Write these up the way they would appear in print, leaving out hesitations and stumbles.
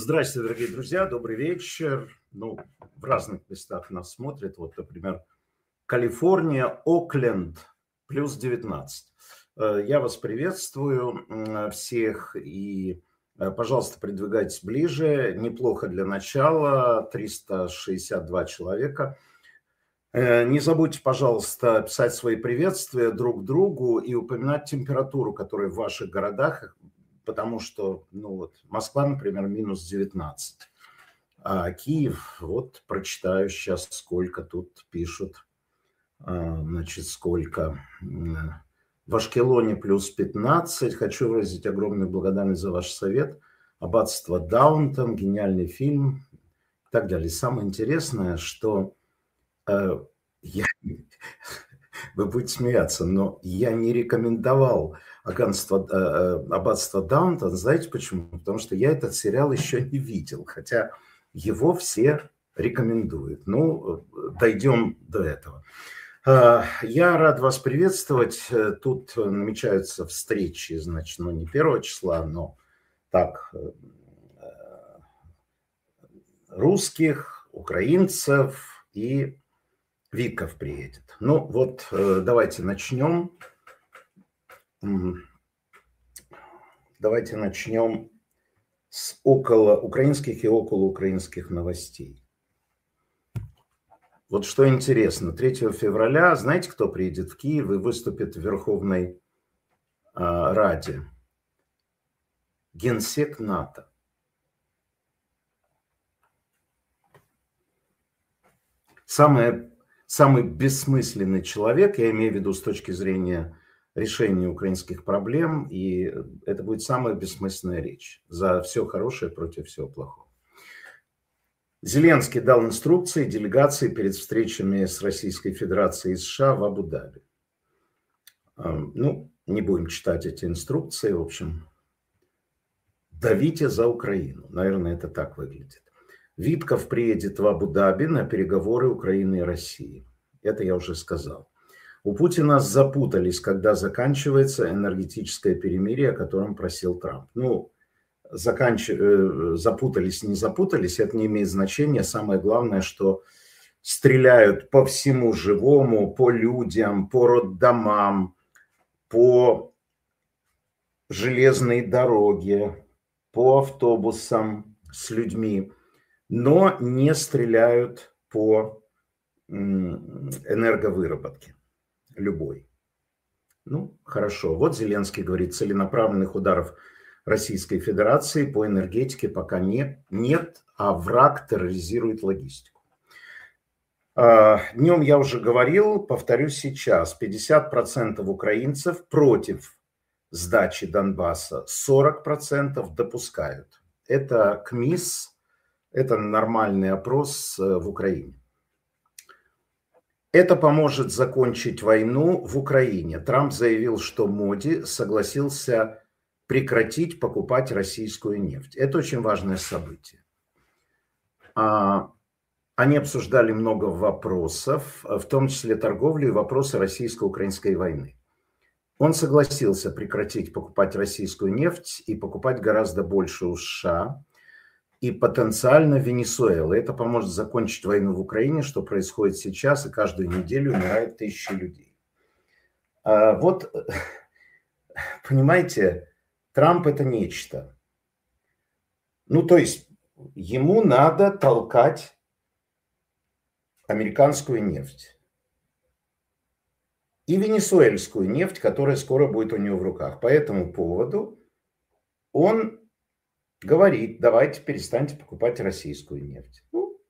Здравствуйте, дорогие друзья, добрый вечер. Ну, в разных местах нас смотрят. Вот, например, Калифорния, Окленд, плюс 19. Я вас приветствую всех и, пожалуйста, придвигайтесь ближе. Неплохо для начала, 362 человека. Не забудьте, пожалуйста, писать свои приветствия друг другу и упоминать температуру, которая в ваших городах, потому что, ну вот, Москва, например, минус 19, а Киев, вот, прочитаю сейчас, сколько тут пишут, значит, сколько. В Ашкелоне плюс 15. Хочу выразить огромную благодарность за ваш совет. Аббатство Даунтон, гениальный фильм и так далее. Самое интересное, что я, вы будете смеяться, но я не рекомендовал Аббатство Даунтон. Знаете почему? Потому что я этот сериал еще не видел, хотя его все рекомендуют. Ну, дойдем до этого. Я рад вас приветствовать. Тут намечаются встречи, значит, ну не 1 числа, но так, русских, украинцев, и Витков приедет. Ну вот, давайте начнем. Давайте начнем с украинских и околоукраинских новостей. Вот что интересно, 3 февраля, знаете, кто приедет в Киев и выступит в Верховной Раде? Генсек НАТО. Самый бессмысленный человек, я имею в виду с точки зрения решения украинских проблем, и это будет самая бессмысленная речь за все хорошее против всего плохого. Зеленский дал инструкции делегации перед встречами с Российской Федерацией и США в Абу-Даби. Ну, не будем читать эти инструкции, в общем, давите за Украину, наверное, это так выглядит. Витков приедет в Абу-Даби на переговоры Украины и России. Это я уже сказал. У Путина запутались, когда заканчивается энергетическое перемирие, о котором просил Трамп. Ну, запутались, не запутались, это не имеет значения. Самое главное, что стреляют по всему живому, по людям, по роддомам, по железной дороге, по автобусам с людьми, но не стреляют по энерговыработке любой. Ну, хорошо. Вот Зеленский говорит, целенаправленных ударов Российской Федерации по энергетике пока нет, а враг терроризирует логистику. Днем я уже говорил, повторюсь сейчас, 50% украинцев против сдачи Донбасса, 40% допускают. Это КМИС, это нормальный опрос в Украине. Это поможет закончить войну в Украине. Трамп заявил, что Моди согласился прекратить покупать российскую нефть. Это очень важное событие. Они обсуждали много вопросов, в том числе торговлю и вопросы российско-украинской войны. Он согласился прекратить покупать российскую нефть и покупать гораздо больше у США и потенциально Венесуэлы. Это поможет закончить войну в Украине, что происходит сейчас, и каждую неделю умирают тысячи людей. Вот, понимаете, Трамп это нечто. Ну, то есть, ему надо толкать американскую нефть. И венесуэльскую нефть, которая скоро будет у него в руках. По этому поводу он говорит, давайте перестаньте покупать российскую нефть. Ну,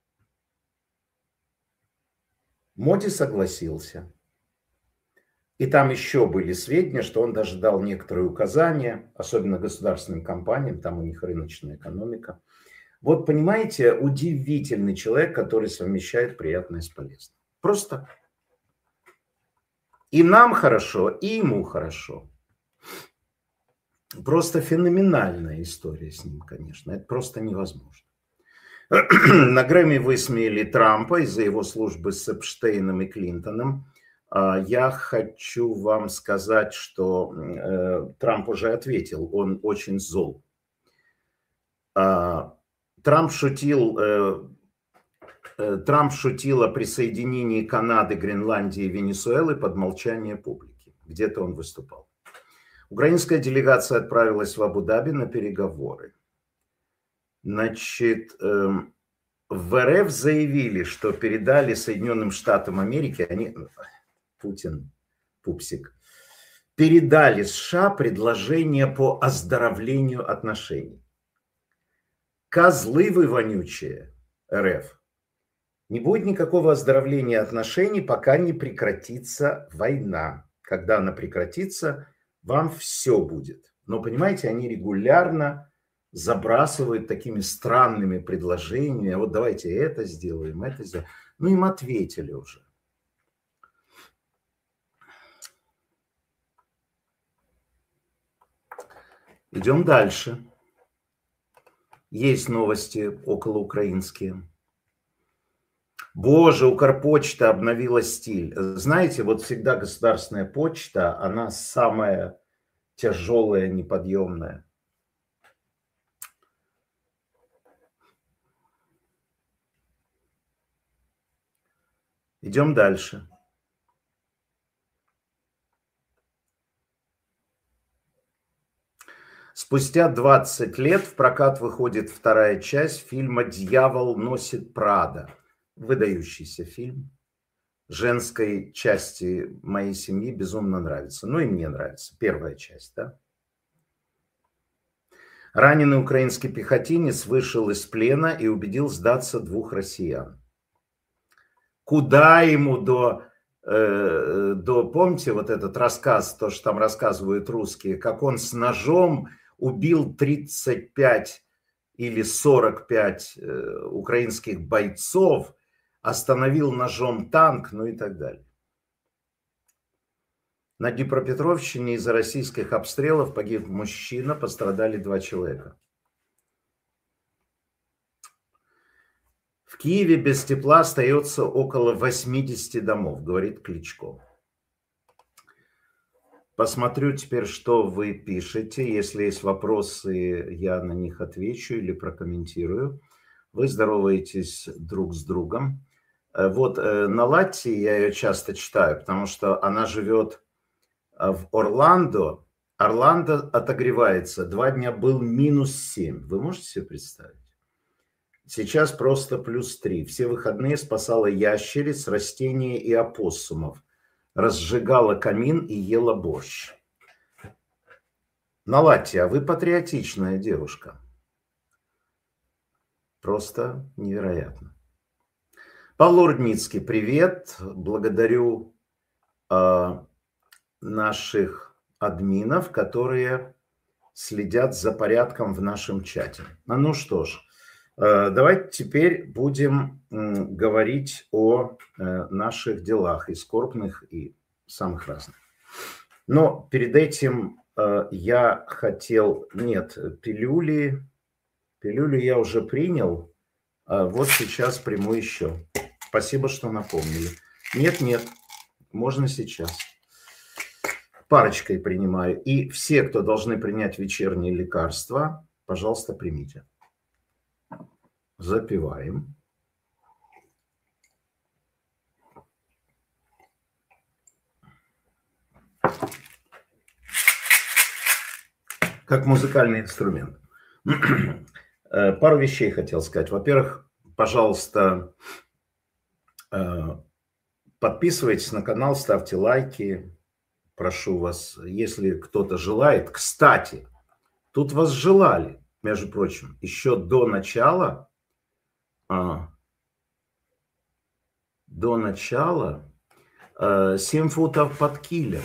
Моди согласился. И там еще были сведения, что он даже дал некоторые указания, особенно государственным компаниям, там у них рыночная экономика. Вот понимаете, удивительный человек, который совмещает приятное с полезным. Просто и нам хорошо, и ему хорошо. Просто феноменальная история с ним, конечно. Это просто невозможно. На Грэмми высмеяли Трампа из-за его службы с Эпштейном и Клинтоном. Я хочу вам сказать, что Трамп уже ответил, он очень зол. Трамп шутил о присоединении Канады, Гренландии и Венесуэлы под молчание публики. Где-то он выступал. Украинская делегация отправилась в Абу-Даби на переговоры. Значит, в РФ заявили, что передали Соединенным Штатам Америки, Путин, пупсик, передали США предложение по оздоровлению отношений. Козлы вы вонючие, РФ. Не будет никакого оздоровления отношений, пока не прекратится война. Когда она прекратится, вам все будет. Но, понимаете, они регулярно забрасывают такими странными предложениями. Вот давайте это сделаем, это сделаем. Ну, им ответили уже. Идем дальше. Есть новости околоукраинские. Боже, Укрпочта обновила стиль. Знаете, вот всегда государственная почта, она самая тяжелая, неподъемная. Идем дальше. Спустя 20 лет в прокат выходит вторая часть фильма «Дьявол носит Прада». Выдающийся фильм. Женской части моей семьи безумно нравится. Ну и мне нравится. Первая часть, да? Раненый украинский пехотинец вышел из плена и убедил сдаться 2 россиян. Куда ему помните вот этот рассказ, то, что там рассказывают русские, как он с ножом убил 35 или 45 украинских бойцов, остановил ножом танк, ну и так далее. На Днепропетровщине из-за российских обстрелов погиб мужчина, пострадали 2 человека. В Киеве без тепла остается около 80 домов, говорит Кличко. Посмотрю теперь, что вы пишете. Если есть вопросы, я на них отвечу или прокомментирую. Вы здороваетесь друг с другом. Вот на Латти я ее часто читаю, потому что она живет в Орландо. Орландо отогревается. 2 дня был -7. Вы можете себе представить? Сейчас просто +3. Все выходные спасала ящериц, растений и опоссумов. Разжигала камин и ела борщ. Налатти, а вы патриотичная девушка. Просто невероятно. Павел Рудницкий, привет. Благодарю наших админов, которые следят за порядком в нашем чате. Ну что ж, давайте теперь будем говорить о наших делах, и скорбных, и самых разных. Но перед этим я хотел... Нет, пилюли я уже принял. Вот сейчас приму еще. Спасибо, что напомнили. Нет, можно сейчас. Парочкой принимаю. И все, кто должны принять вечерние лекарства, пожалуйста, примите. Запиваем. Как музыкальный инструмент. Пару вещей хотел сказать. Во-первых, пожалуйста, подписывайтесь на канал, ставьте лайки. Прошу вас, если кто-то желает. Кстати, тут вас желали, между прочим, еще до начала 7 футов под килем.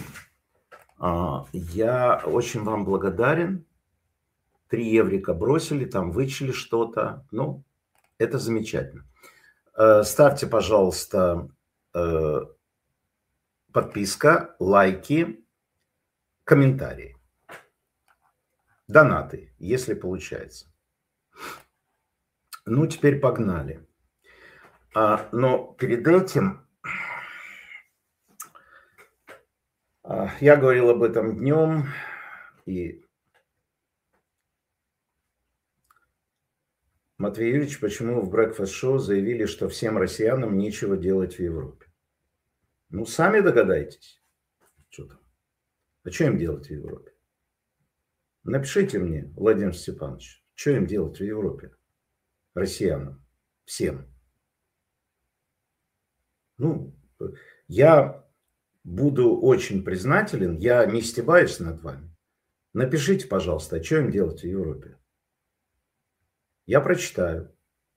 Я очень вам благодарен. 3 еврика бросили, там вычли что-то. Ну, это замечательно. Ставьте, пожалуйста, подписка, лайки, комментарии. Донаты, если получается. Ну, теперь погнали. Но перед этим я говорил об этом днем, и Матвей Юрьевич, почему в Breakfast Show заявили, что всем россиянам нечего делать в Европе? Ну, сами догадайтесь. Что там? А что им делать в Европе? Напишите мне, Владимир Степанович, что им делать в Европе? Россиянам. Всем. Ну, я буду очень признателен, я не стебаюсь над вами. Напишите, пожалуйста, а что им делать в Европе? Я прочитаю.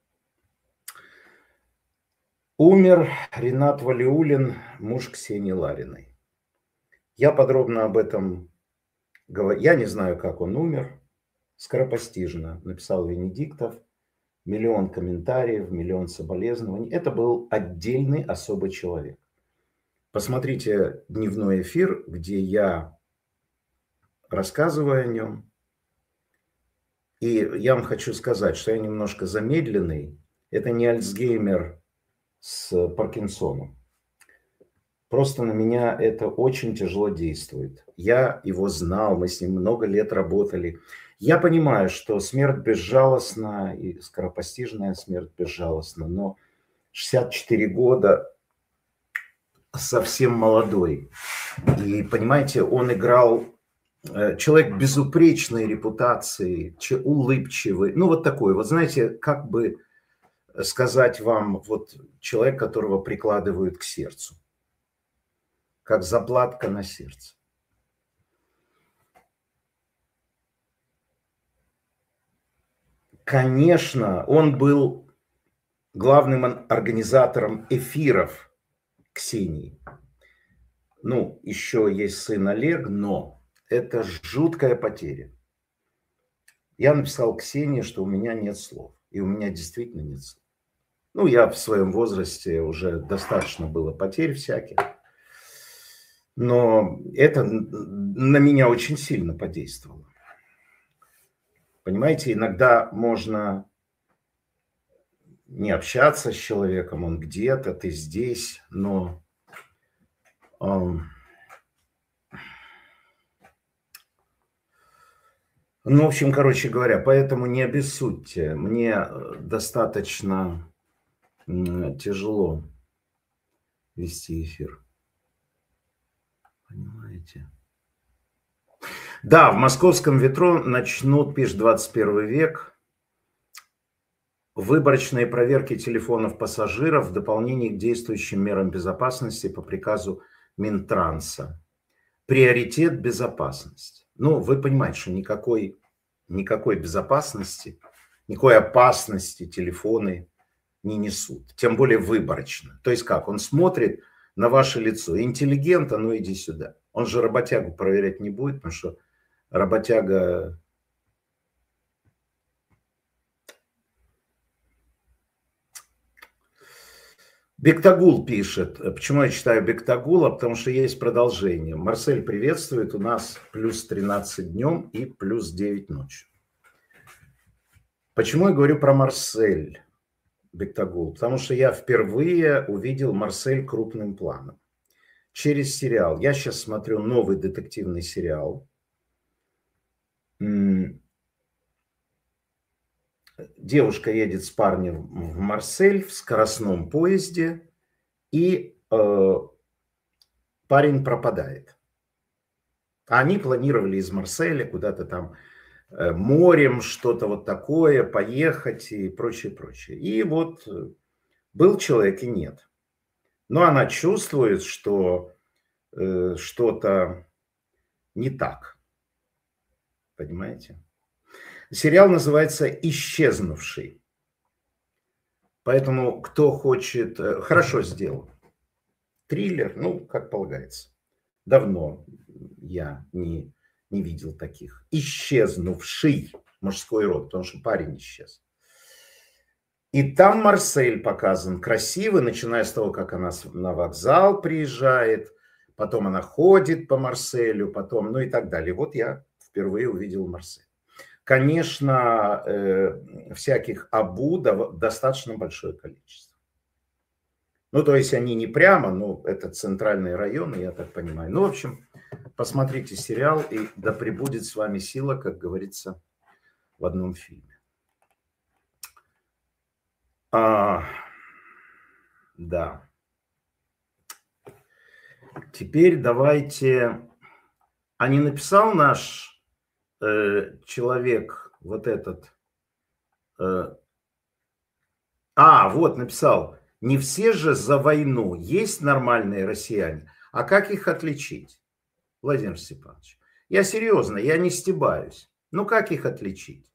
Умер Ренат Валиуллин, муж Ксении Лариной. Я подробно об этом говорю. Я не знаю, как он умер. Скоропостижно написал Венедиктов. Миллион комментариев, миллион соболезнований. Это был отдельный особый человек. Посмотрите дневной эфир, где я рассказываю о нем. И я вам хочу сказать, что я немножко замедленный. Это не Альцгеймер с Паркинсоном. Просто на меня это очень тяжело действует. Я его знал, мы с ним много лет работали. Я понимаю, что смерть безжалостна, и скоропостижная смерть безжалостна, но 64 года совсем молодой. И, понимаете, он играл... Человек безупречной репутации, улыбчивый. Ну, вот такой. Вот знаете, как бы сказать вам, вот человек, которого прикладывают к сердцу. Как заплатка на сердце. Конечно, он был главным организатором эфиров Ксении. Ну, еще есть сын Олег, но это жуткая потеря. Я написал Ксении, что у меня нет слов. И у меня действительно нет слов. Ну, я в своем возрасте уже достаточно было потерь всяких. Но это на меня очень сильно подействовало. Понимаете, иногда можно не общаться с человеком, он где-то, ты здесь, но... Ну, в общем, короче говоря, поэтому не обессудьте. Мне достаточно тяжело вести эфир. Понимаете? Да, в московском метро начнут, пишет 21 век, выборочные проверки телефонов пассажиров в дополнение к действующим мерам безопасности по приказу Минтранса. Приоритет безопасности. Ну, вы понимаете, что никакой безопасности, никакой опасности телефоны не несут. Тем более выборочно. То есть как? Он смотрит на ваше лицо. Интеллигент, а ну иди сюда. Он же работягу проверять не будет, потому что работяга... Бектагул пишет. Почему я читаю Бектагула? Потому что есть продолжение. Марсель приветствует. У нас плюс 13 днем и плюс 9 ночью. Почему я говорю про Марсель, Бектагул? Потому что я впервые увидел Марсель крупным планом. Через сериал. Я сейчас смотрю новый детективный сериал. Девушка едет с парнем в Марсель в скоростном поезде, и парень пропадает. А они планировали из Марселя куда-то там морем, что-то вот такое, поехать и прочее, прочее. И вот был человек и нет. Но она чувствует, что что-то не так. Понимаете? Сериал называется «Исчезнувший». Поэтому, кто хочет... Хорошо сделал. Триллер, ну, как полагается. Давно я не видел таких. «Исчезнувший» мужской род, потому что парень исчез. И там Марсель показан красивый, начиная с того, как она на вокзал приезжает, потом она ходит по Марселю, потом, ну и так далее. Вот я впервые увидел Марсель. Конечно, всяких абу достаточно большое количество. Ну, то есть они не прямо, но это центральные районы, я так понимаю. Ну, в общем, посмотрите сериал, и да пребудет с вами сила, как говорится в одном фильме. Да. Теперь давайте... А не написал наш человек вот этот... вот написал. Не все же за войну. Есть нормальные россияне. А как их отличить, Владимир Степанович? Я серьезно, я не стебаюсь. Ну как их отличить?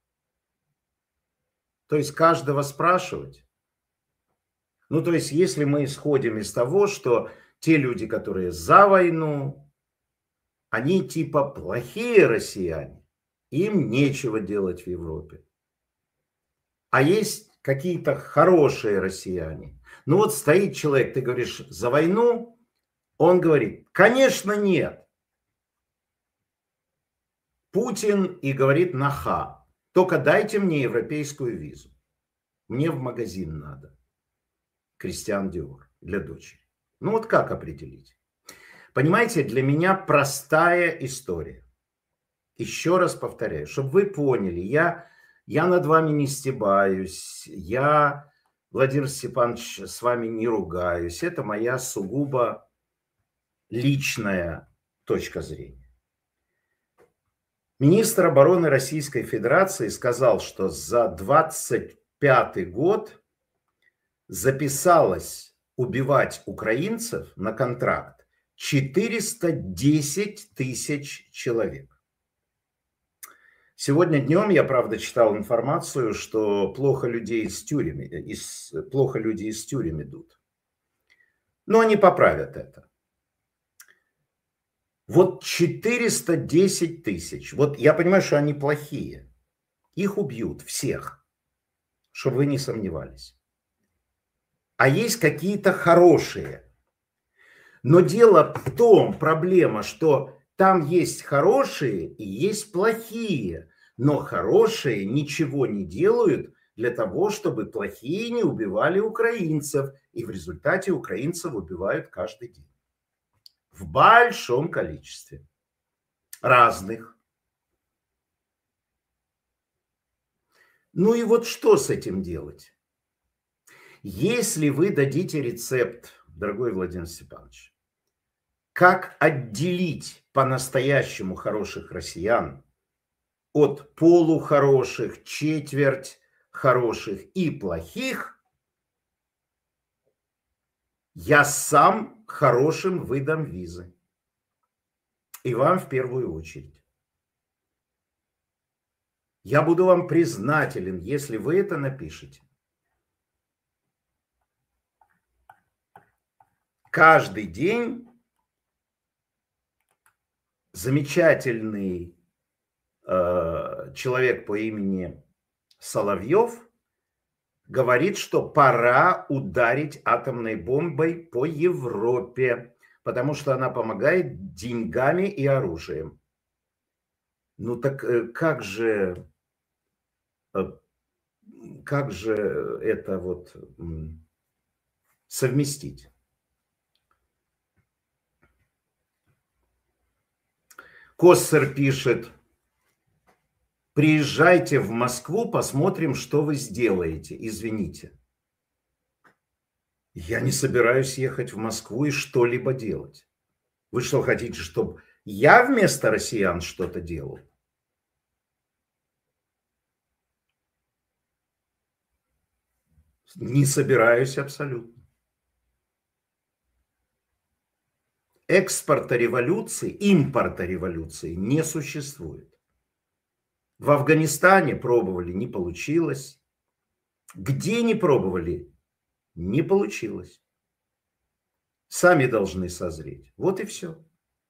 То есть каждого спрашивать? Ну то есть если мы исходим из того, что те люди, которые за войну, они типа плохие россияне, им нечего делать в Европе. А есть какие-то хорошие россияне. Ну вот стоит человек, ты говоришь, за войну, он говорит, конечно нет. Путин и говорит наха, только дайте мне европейскую визу. Мне в магазин надо. Кристиан Диор для дочери. Ну вот как определить? Понимаете, для меня простая история. Еще раз повторяю, чтобы вы поняли, я над вами не стебаюсь, я, Владимир Степанович, с вами не ругаюсь. Это моя сугубо личная точка зрения. Министр обороны Российской Федерации сказал, что за 25 год записалось убивать украинцев на контракт 410 тысяч человек. Сегодня днем я, правда, читал информацию, что плохо люди из тюрем идут. Но они поправят это. Вот 410 тысяч. Вот я понимаю, что они плохие. Их убьют всех, чтобы вы не сомневались. А есть какие-то хорошие. Но дело в том, проблема, что там есть хорошие и есть плохие. Но хорошие ничего не делают для того, чтобы плохие не убивали украинцев. И в результате украинцев убивают каждый день. В большом количестве. Разных. Ну и вот что с этим делать? Если вы дадите рецепт, дорогой Владимир Степанович, как отделить по-настоящему хороших россиян от полухороших, четверть хороших и плохих, я сам хорошим выдам визы. И вам в первую очередь. Я буду вам признателен, если вы это напишете. Каждый день замечательный человек по имени Соловьев говорит, что пора ударить атомной бомбой по Европе, потому что она помогает деньгами и оружием. Ну так как же это вот совместить? Коссер пишет: приезжайте в Москву, посмотрим, что вы сделаете. Извините. Я не собираюсь ехать в Москву и что-либо делать. Вы что, хотите, чтобы я вместо россиян что-то делал? Не собираюсь абсолютно. Экспорта революции, импорта революции не существует. В Афганистане пробовали, не получилось. Где не пробовали, не получилось. Сами должны созреть. Вот и все.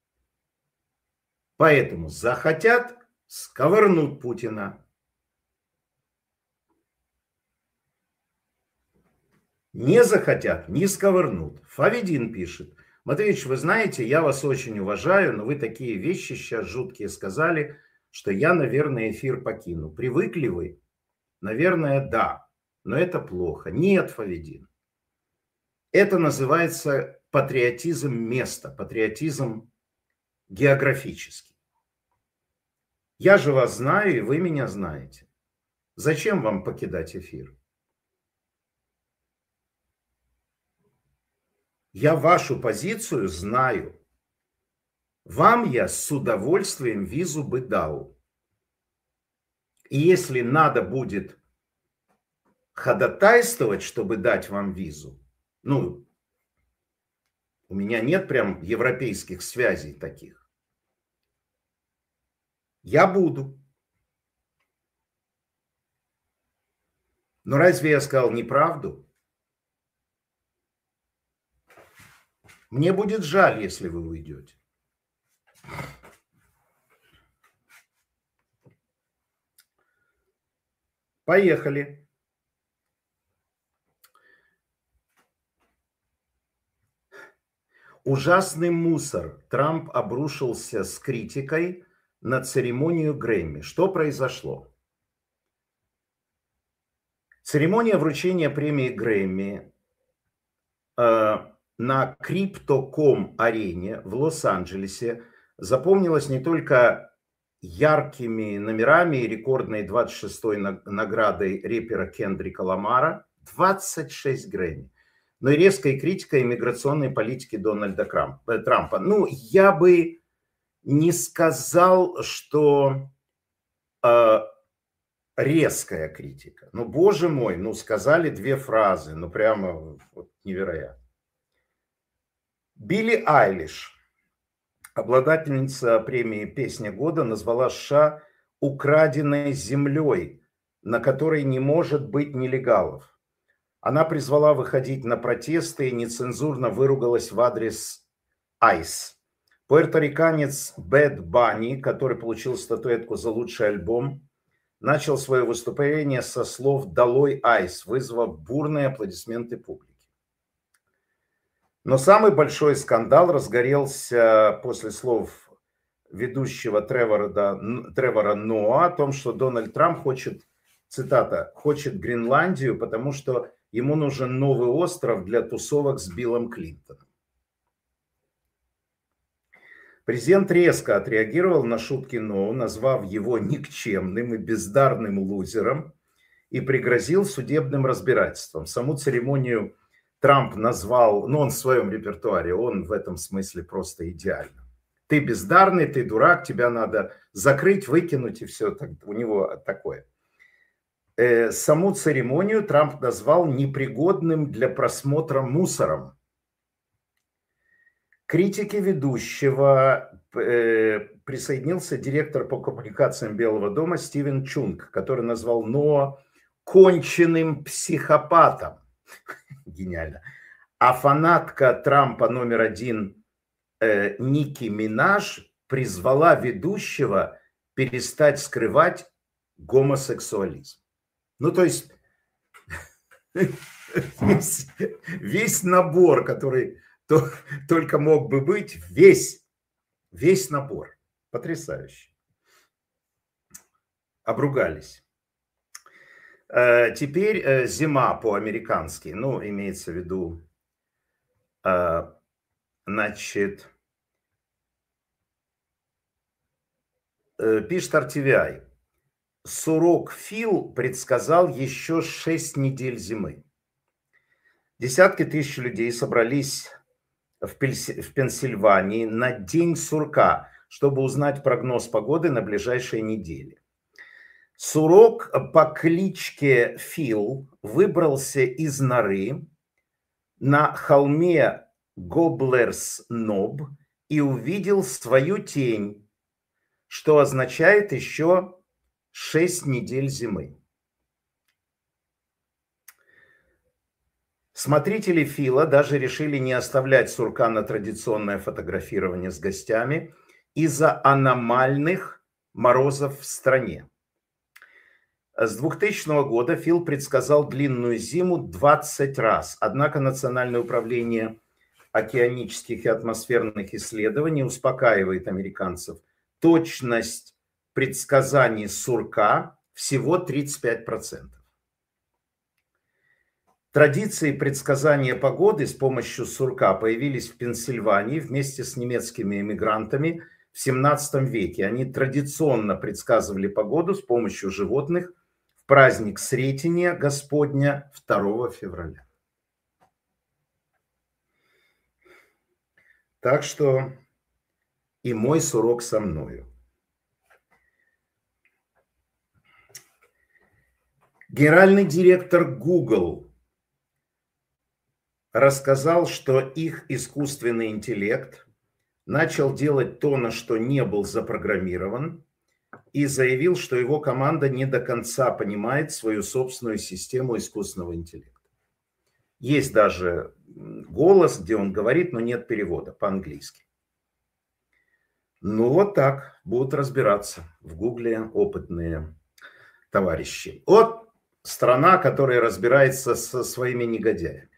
Поэтому захотят, сковырнут Путина. Не захотят, не сковырнут. Фавидин пишет: Матвеевич, вы знаете, я вас очень уважаю, но вы такие вещи сейчас жуткие сказали, что я, наверное, эфир покину. Привыкли вы? Наверное, да. Но это плохо. Нет, Фавидин. Это называется патриотизм места, патриотизм географический. Я же вас знаю, и вы меня знаете. Зачем вам покидать эфир? Я вашу позицию знаю. Вам я с удовольствием визу бы дал. И если надо будет ходатайствовать, чтобы дать вам визу, ну, у меня нет прям европейских связей таких, я буду. Но разве я сказал неправду? Мне будет жаль, если вы уйдете. Поехали. Ужасный мусор. Трамп обрушился с критикой на церемонию Грэмми. Что произошло? Церемония вручения премии Грэмми на Crypto.com арене в Лос-Анджелесе запомнилась не только яркими номерами и рекордной 26-й наградой рэпера Кендрика Ламара, 26 Грэмми, но и резкой критикой иммиграционной политики Дональда Трампа. Ну, я бы не сказал, что резкая критика. Ну, боже мой, ну, сказали две фразы, ну, прямо вот, невероятно. Билли Айлиш, обладательница премии «Песня года», назвала США украденной землей, на которой не может быть нелегалов. Она призвала выходить на протесты и нецензурно выругалась в адрес ICE. Пуэрториканец Бэд Банни, который получил статуэтку за лучший альбом, начал свое выступление со слов «Долой ICE», вызвав бурные аплодисменты публики. Но самый большой скандал разгорелся после слов ведущего Тревора Ноа о том, что Дональд Трамп хочет, цитата, «хочет Гренландию, потому что ему нужен новый остров для тусовок с Биллом Клинтоном». Президент резко отреагировал на шутки Ноа, назвав его никчемным и бездарным лузером и пригрозил судебным разбирательством. Саму церемонию Трамп назвал, ну он в своем репертуаре, он в этом смысле просто идеально. Ты бездарный, ты дурак, тебя надо закрыть, выкинуть и все, у него такое. Саму церемонию Трамп назвал непригодным для просмотра мусором. К критике ведущего присоединился директор по коммуникациям Белого дома Стивен Чунг, который назвал Ноа конченным психопатом. Гениально. А фанатка Трампа номер один Ники Минаж призвала ведущего перестать скрывать гомосексуализм. Ну, то есть весь набор, который только мог бы быть, весь набор. Потрясающе. Обругались. Теперь зима по-американски, ну, имеется в виду, значит, пишет RTVI, Сурок Фил предсказал еще 6 недель зимы. Десятки тысяч людей собрались в Пенсильвании на День сурка, чтобы узнать прогноз погоды на ближайшие недели. Сурок по кличке Фил выбрался из норы на холме Гоблерс Ноб и увидел свою тень, что означает еще 6 недель зимы. Смотрители Фила даже решили не оставлять сурка на традиционное фотографирование с гостями из-за аномальных морозов в стране. С 2000 года Фил предсказал длинную зиму 20 раз, однако Национальное управление океанических и атмосферных исследований успокаивает американцев. Точность предсказаний сурка всего 35%. Традиции предсказания погоды с помощью сурка появились в Пенсильвании вместе с немецкими эмигрантами в 17 веке. Они традиционно предсказывали погоду с помощью животных в праздник Сретения Господня 2 февраля. Так что и мой сурок со мною. Генеральный директор Google рассказал, что их искусственный интеллект начал делать то, на что не был запрограммирован, и заявил, что его команда не до конца понимает свою собственную систему искусственного интеллекта. Есть даже голос, где он говорит, но нет перевода по-английски. Ну вот так будут разбираться в Гугле опытные товарищи. Вот страна, которая разбирается со своими негодяями.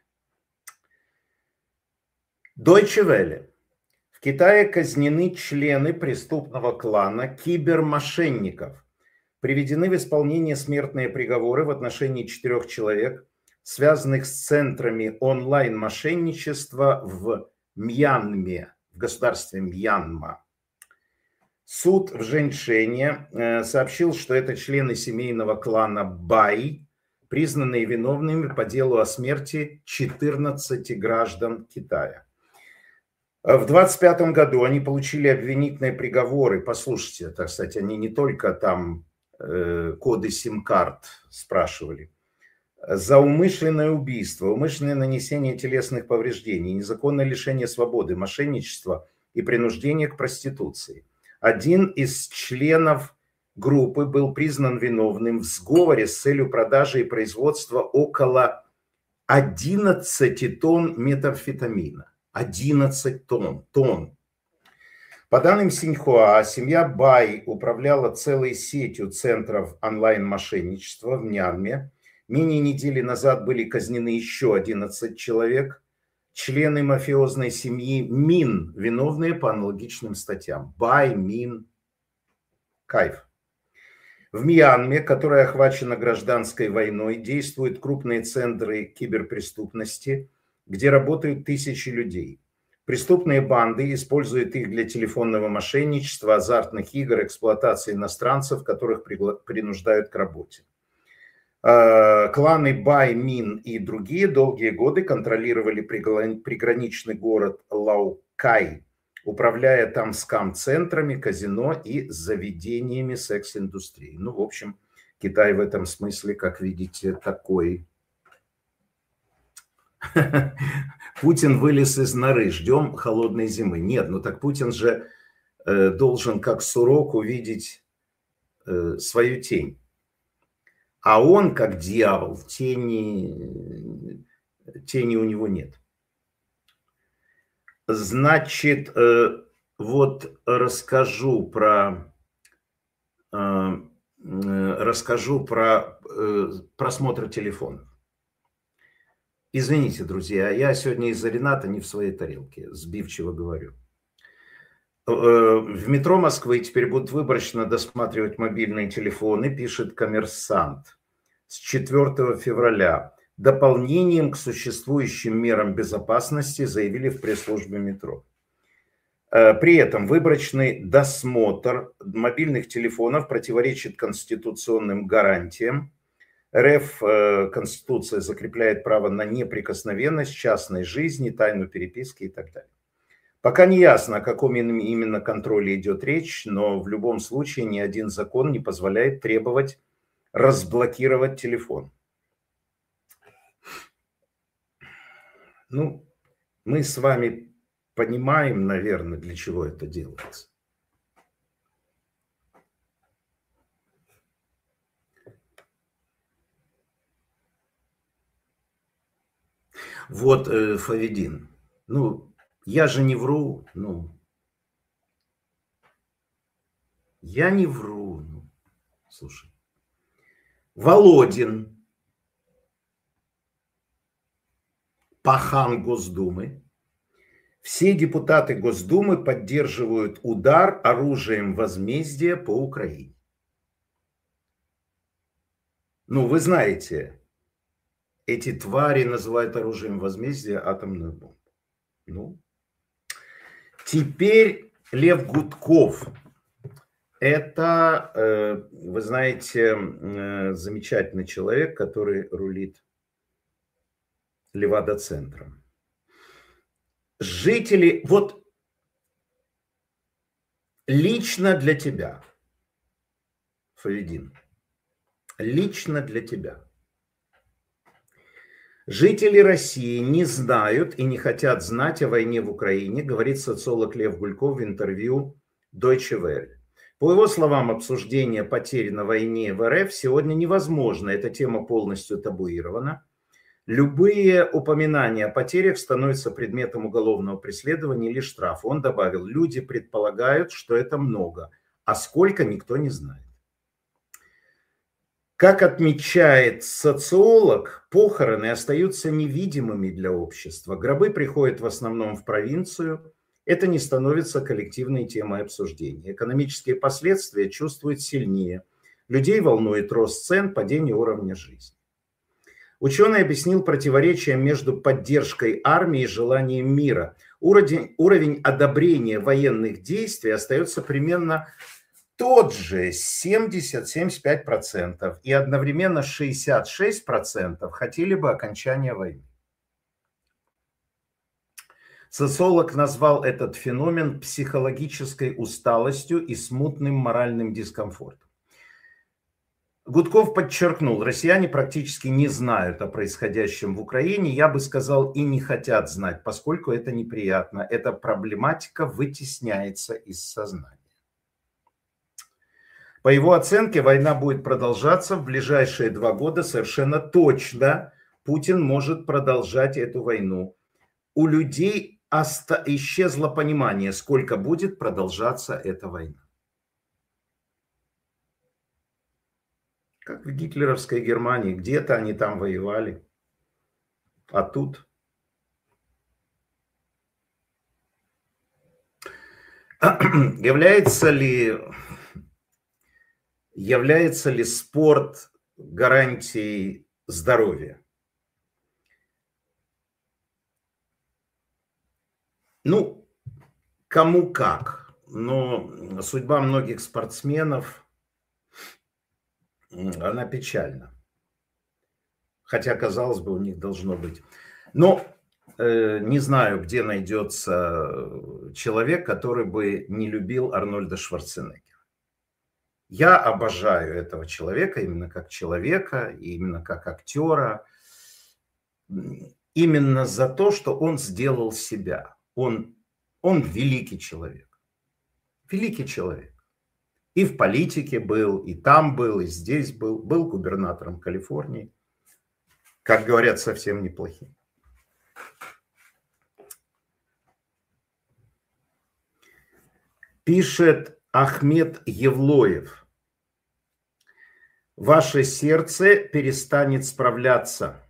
Deutsche Welle. В Китае казнены члены преступного клана кибермошенников. Приведены в исполнение смертные приговоры в отношении 4 человек, связанных с центрами онлайн-мошенничества в Мьянме, в государстве Мьянма. Суд в Жэньшэне сообщил, что это члены семейного клана Бай, признанные виновными по делу о смерти 14 граждан Китая. В 25 году они получили обвинительные приговоры. Послушайте, так сказать, они не только там коды сим-карт спрашивали. За умышленное убийство, умышленное нанесение телесных повреждений, незаконное лишение свободы, мошенничество и принуждение к проституции. Один из членов группы был признан виновным в сговоре с целью продажи и производства около 11 тонн метамфетамина. 11 тонн. По данным Синьхуа, семья Бай управляла целой сетью центров онлайн-мошенничества в Мьянме. Менее недели назад были казнены еще 11 человек, члены мафиозной семьи Мин, виновные по аналогичным статьям. Бай, Мин. Кайф. В Мьянме, которая охвачена гражданской войной, действуют крупные центры киберпреступности, где работают тысячи людей. Преступные банды используют их для телефонного мошенничества, азартных игр, эксплуатации иностранцев, которых принуждают к работе. Кланы Бай, Мин и другие долгие годы контролировали приграничный город Лаукай, управляя там скам-центрами, казино и заведениями секс-индустрии. Ну, в общем, Китай в этом смысле, как видите, такой. Путин вылез из норы, ждем холодной зимы. Нет, ну так Путин же должен как сурок увидеть свою тень. А он, как дьявол, тени у него нет. Значит, вот расскажу про просмотр телефонов. Извините, друзья, я сегодня из-за Рената не в своей тарелке, сбивчиво говорю. В метро Москвы теперь будут выборочно досматривать мобильные телефоны, пишет «Коммерсант». С 4 февраля дополнением к существующим мерам безопасности заявили в пресс-службе метро. При этом выборочный досмотр мобильных телефонов противоречит конституционным гарантиям. РФ Конституция закрепляет право на неприкосновенность частной жизни, тайну переписки и так далее. Пока не ясно, о каком именно контроле идет речь, но в любом случае ни один закон не позволяет требовать разблокировать телефон. Ну, мы с вами понимаем, наверное, для чего это делается. Вот, Фавидин, ну, я же не вру, ну, я не вру, ну, слушай. Володин, пахан Госдумы. Все депутаты Госдумы поддерживают удар оружием возмездия по Украине. Ну, вы знаете, эти твари называют оружием возмездия атомную бомбу. Ну, теперь Лев Гудков. Это, вы знаете, замечательный человек, который рулит Левада-центром. Жители, вот Лично для тебя, Фавидин, лично для тебя. Жители России не знают и не хотят знать о войне в Украине, говорит социолог Лев Гульков в интервью Deutsche Welle. По его словам, обсуждение потерь на войне в РФ сегодня невозможно. Эта тема полностью табуирована. Любые упоминания о потерях становятся предметом уголовного преследования или штрафа. Он добавил, люди предполагают, что это много, а сколько никто не знает. Как отмечает социолог, похороны остаются невидимыми для общества. Гробы приходят в основном в провинцию. Это не становится коллективной темой обсуждения. Экономические последствия чувствуют сильнее. Людей волнует рост цен, падение уровня жизни. Ученый объяснил противоречие между поддержкой армии и желанием мира. Уровень одобрения военных действий остается примерно тот же 70-75%, и одновременно 66% хотели бы окончания войны. Социолог назвал этот феномен психологической усталостью и смутным моральным дискомфортом. Гудков подчеркнул, россияне практически не знают о происходящем в Украине, я бы сказал, и не хотят знать, поскольку это неприятно. Эта проблематика вытесняется из сознания. По его оценке, война будет продолжаться в ближайшие 2 года совершенно точно. Путин может продолжать эту войну. У людей исчезло понимание, сколько будет продолжаться эта война. Как в гитлеровской Германии, где-то они там воевали, а тут... Является ли спорт гарантией здоровья? Ну, кому как, но судьба многих спортсменов, она печальна. Хотя, казалось бы, у них должно быть. Но не знаю, где найдется человек, который бы не любил Арнольда Шварценеггера. Я обожаю этого человека именно как человека, и именно как актера, именно за то, что он сделал себя. Он великий человек. Великий человек. И в политике был, и там был, и здесь был. Был губернатором Калифорнии. Как говорят, совсем неплохим. Пишет Ахмед Евлоев. Ваше сердце перестанет справляться.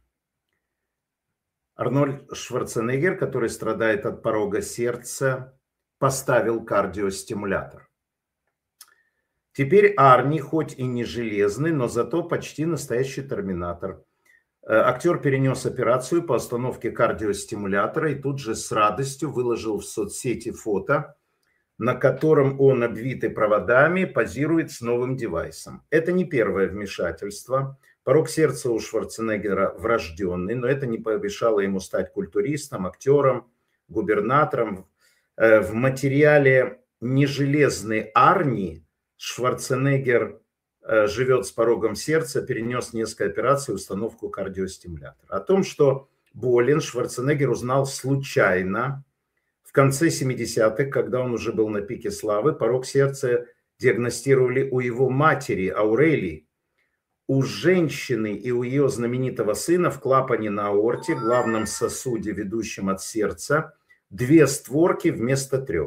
Арнольд Шварценеггер, который страдает от порога сердца, поставил кардиостимулятор. Теперь Арни, хоть и не железный, но зато почти настоящий терминатор. Актер перенес операцию по установке кардиостимулятора и тут же с радостью выложил в соцсети фото, на котором он, обвитый проводами, позирует с новым девайсом. Это не первое вмешательство. Порог сердца у Шварценеггера врожденный, но это не помешало ему стать культуристом, актером, губернатором. В материале «Нежелезный Арни» Шварценеггер живет с порогом сердца, перенес несколько операций, установку кардиостимулятора. О том, что болен, Шварценеггер узнал случайно в конце 70-х, когда он уже был на пике славы. Порог сердца диагностировали у его матери Аурелии. У женщины и у ее знаменитого сына в клапане на аорте, главном сосуде, ведущем от сердца, 2 створки вместо 3.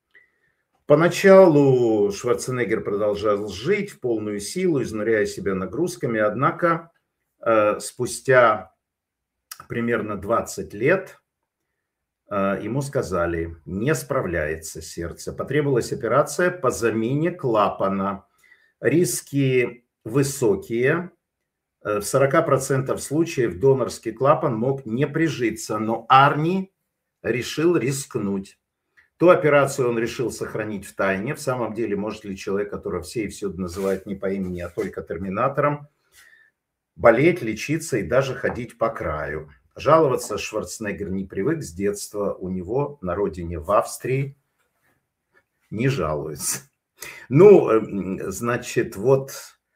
Поначалу Шварценеггер продолжал жить в полную силу, изнуряя себя нагрузками, однако спустя примерно 20 лет ему сказали, не справляется сердце. Потребовалась операция по замене клапана. Риски высокие. В 40% случаев донорский клапан мог не прижиться, но Арни решил рискнуть. Ту операцию он решил сохранить в тайне. В самом деле, может ли человек, которого все и всюду называют не по имени, а только терминатором, болеть, лечиться и даже ходить по краю? Жаловаться Шварценеггер не привык с детства. У него на родине в Австрии не жалуется. Ну, значит, вот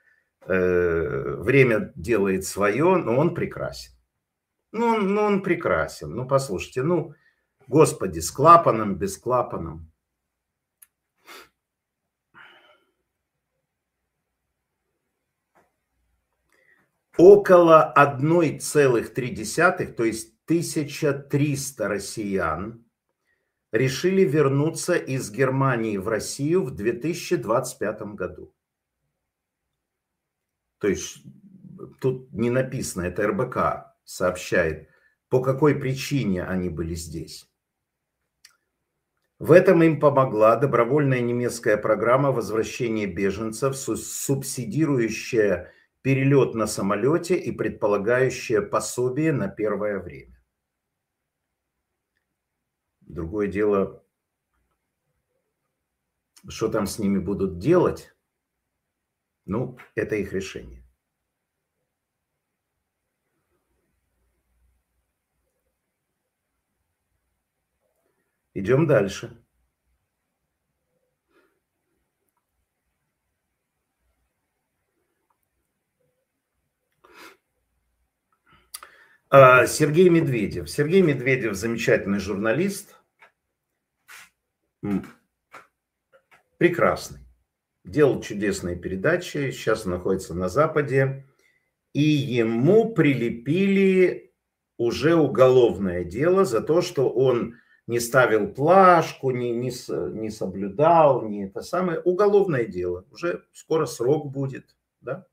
время делает свое, но он прекрасен. Ну, он прекрасен. Ну, послушайте, ну, господи, с клапаном, без клапаном. Около 1,3, то есть 1300 россиян решили вернуться из Германии в Россию в 2025 году. То есть тут не написано, это РБК сообщает, по какой причине они были здесь. В этом им помогла добровольная немецкая программа возвращения беженцев, субсидирующая перелет на самолете и предполагающая пособие на первое время. Другое дело, что там с ними будут делать, ну, это их решение. Идем дальше. Сергей Медведев. Сергей Медведев замечательный журналист. Прекрасный. Делал чудесные передачи. Сейчас находится на Западе. И ему прилепили уже уголовное дело за то, что он не ставил плашку, не соблюдал, не это самое. Уголовное дело. Уже скоро срок будет. Да?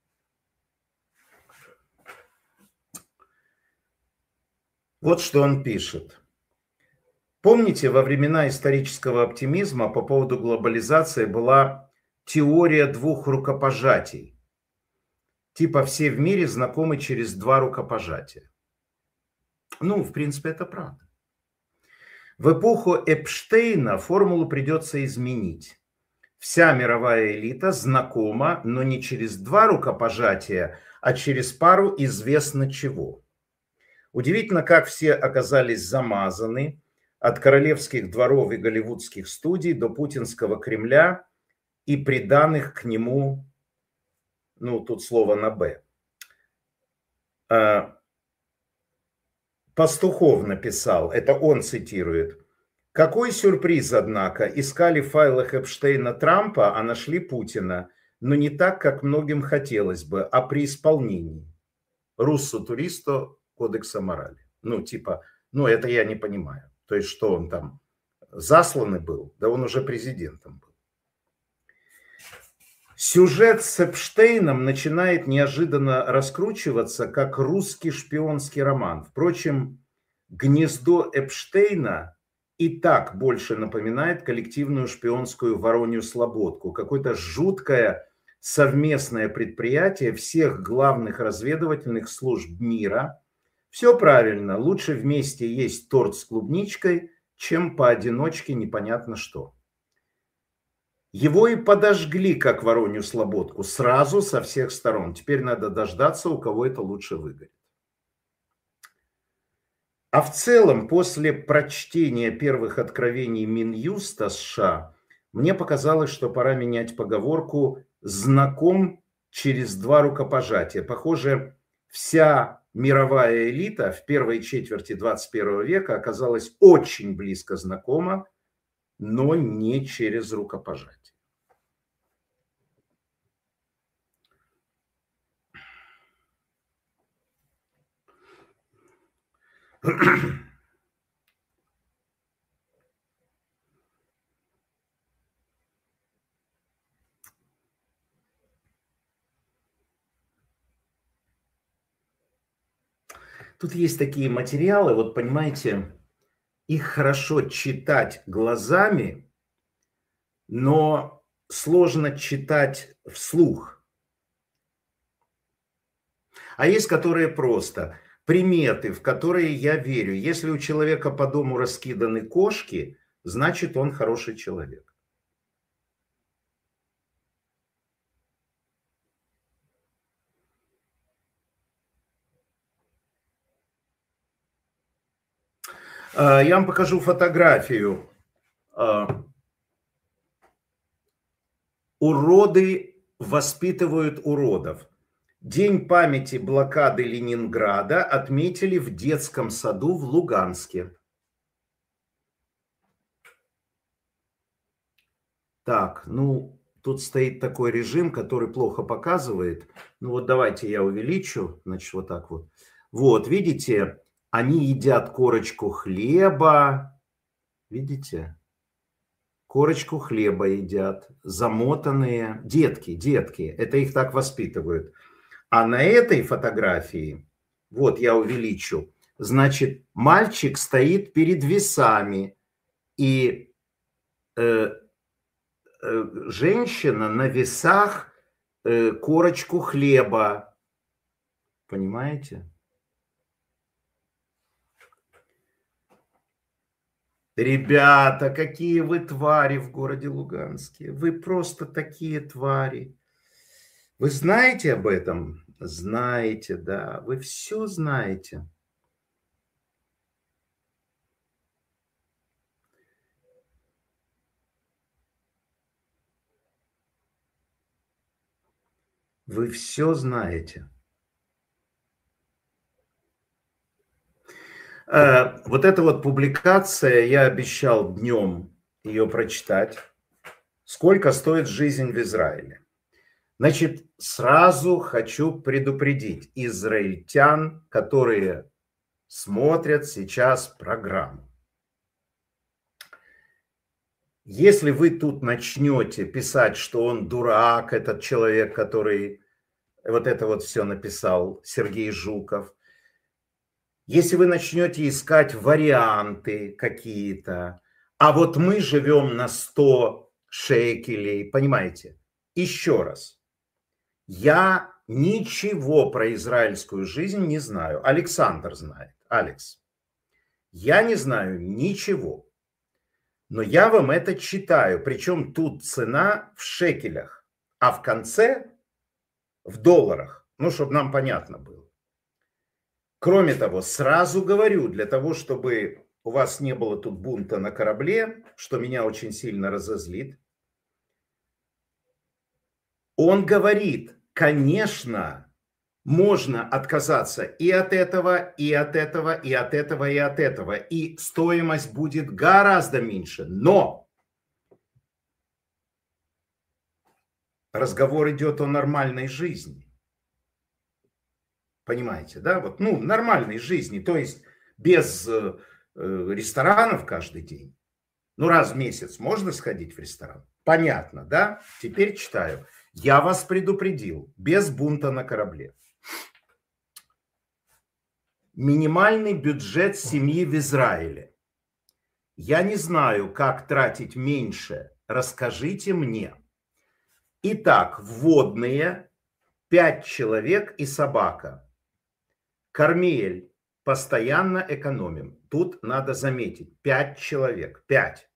Вот что он пишет. Помните, во времена исторического оптимизма по поводу глобализации была теория двух рукопожатий. Типа все в мире знакомы через два рукопожатия. Ну, в принципе, это правда. В эпоху Эпштейна формулу придется изменить. Вся мировая элита знакома, но не через два рукопожатия, а через пару известно чего. Удивительно, как все оказались замазаны, от королевских дворов и голливудских студий до путинского Кремля и приданых к нему, ну, тут слово на «б». Пастухов написал, это он цитирует. Какой сюрприз, однако, искали в файлах Эпштейна Трампа, а нашли Путина, но не так, как многим хотелось бы, а при исполнении. Руссо туристо кодекса морали. Ну, типа, ну, это я не понимаю. То есть, что он там, засланный был? Да он уже президентом был. Сюжет с Эпштейном начинает неожиданно раскручиваться, как русский шпионский роман. Впрочем, гнездо Эпштейна и так больше напоминает коллективную шпионскую воронью слободку. Какое-то жуткое совместное предприятие всех главных разведывательных служб мира. Все правильно, лучше вместе есть торт с клубничкой, чем поодиночке непонятно что. Его и подожгли, как воронью слободку, сразу со всех сторон. Теперь надо дождаться, у кого это лучше выгорит. А в целом, после прочтения первых откровений Минюста США, мне показалось, что пора менять поговорку «знаком через два рукопожатия». Похоже, вся мировая элита в первой четверти 21 века оказалась очень близко знакома, но не через рукопожатие. Тут есть такие материалы, вот понимаете, их хорошо читать глазами, но сложно читать вслух. А есть, которые просто приметы, в которые я верю. Если у человека по дому раскиданы кошки, значит, он хороший человек. Я вам покажу фотографию. Уроды воспитывают уродов. День памяти блокады Ленинграда отметили в детском саду в Луганске. Так, ну, тут стоит такой режим, который плохо показывает. Ну вот давайте я увеличу, значит, вот так вот. Вот, видите, они едят корочку хлеба. Видите? Корочку хлеба едят, замотанные. Детки, это их так воспитывают. А на этой фотографии, вот я увеличу, значит, мальчик стоит перед весами, и женщина на весах корочку хлеба. Понимаете? Ребята, какие вы твари в городе Луганске. Вы просто такие твари. Вы знаете об этом? Знаете, да. Вы все знаете. Вы все знаете. Вот эта вот публикация, я обещал днем ее прочитать. Сколько стоит жизнь в Израиле? Значит, сразу хочу предупредить израильтян, которые смотрят сейчас программу. Если вы тут начнете писать, что он дурак, этот человек, который вот это вот все написал, Сергей Жуков, если вы начнете искать варианты какие-то, а вот мы живем на 100 шекелей, понимаете? Еще раз, я ничего про израильскую жизнь не знаю. Александр знает. Алекс, я не знаю ничего. Но я вам это читаю. Причем тут цена в шекелях, а в конце в долларах. Ну, чтобы нам понятно было. Кроме того, сразу говорю, для того, чтобы у вас не было тут бунта на корабле, что меня очень сильно разозлит, он говорит, конечно, можно отказаться и от этого, и от этого, и от этого, и от этого, и стоимость будет гораздо меньше, но разговор идет о нормальной жизни. Понимаете, да? Вот, ну, нормальной жизни, то есть без ресторанов каждый день. Ну, раз в месяц можно сходить в ресторан? Понятно, да? Теперь читаю. Я вас предупредил, без бунта на корабле. Минимальный бюджет семьи в Израиле. Я не знаю, как тратить меньше. Расскажите мне. Итак, вводные, 5 человек и собака. Кормель. Постоянно экономим. Тут надо заметить, 5 человек. 5.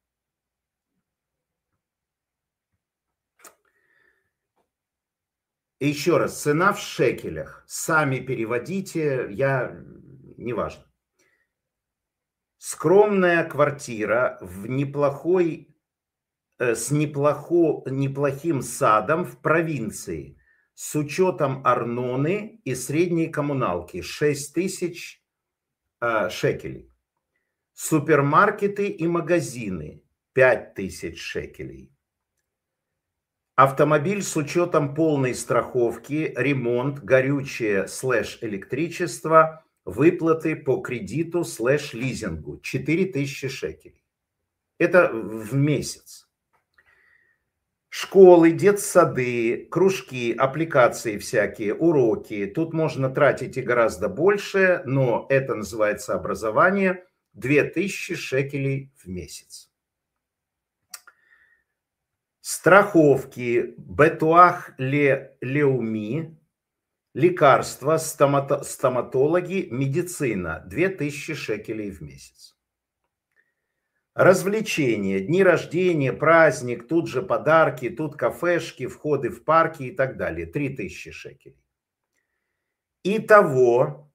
И еще раз, цена в шекелях. Сами переводите, неважно. Скромная квартира в с неплохим садом в провинции. С учетом арноны и средней коммуналки 6 тысяч шекелей. Супермаркеты и магазины 5 тысяч шекелей. Автомобиль с учетом полной страховки, ремонт, горючее / электричество, выплаты по кредиту / лизингу 4000 шекелей. Это в месяц. Школы, детсады, кружки, аппликации всякие, уроки. Тут можно тратить и гораздо больше, но это называется образование. 2000 шекелей в месяц. Страховки, бетуах леуми, лекарства, стоматологи, медицина. 2000 шекелей в месяц. Развлечения, дни рождения, праздник, тут же подарки, тут кафешки, входы в парки и так далее. 3000 шекелей. Итого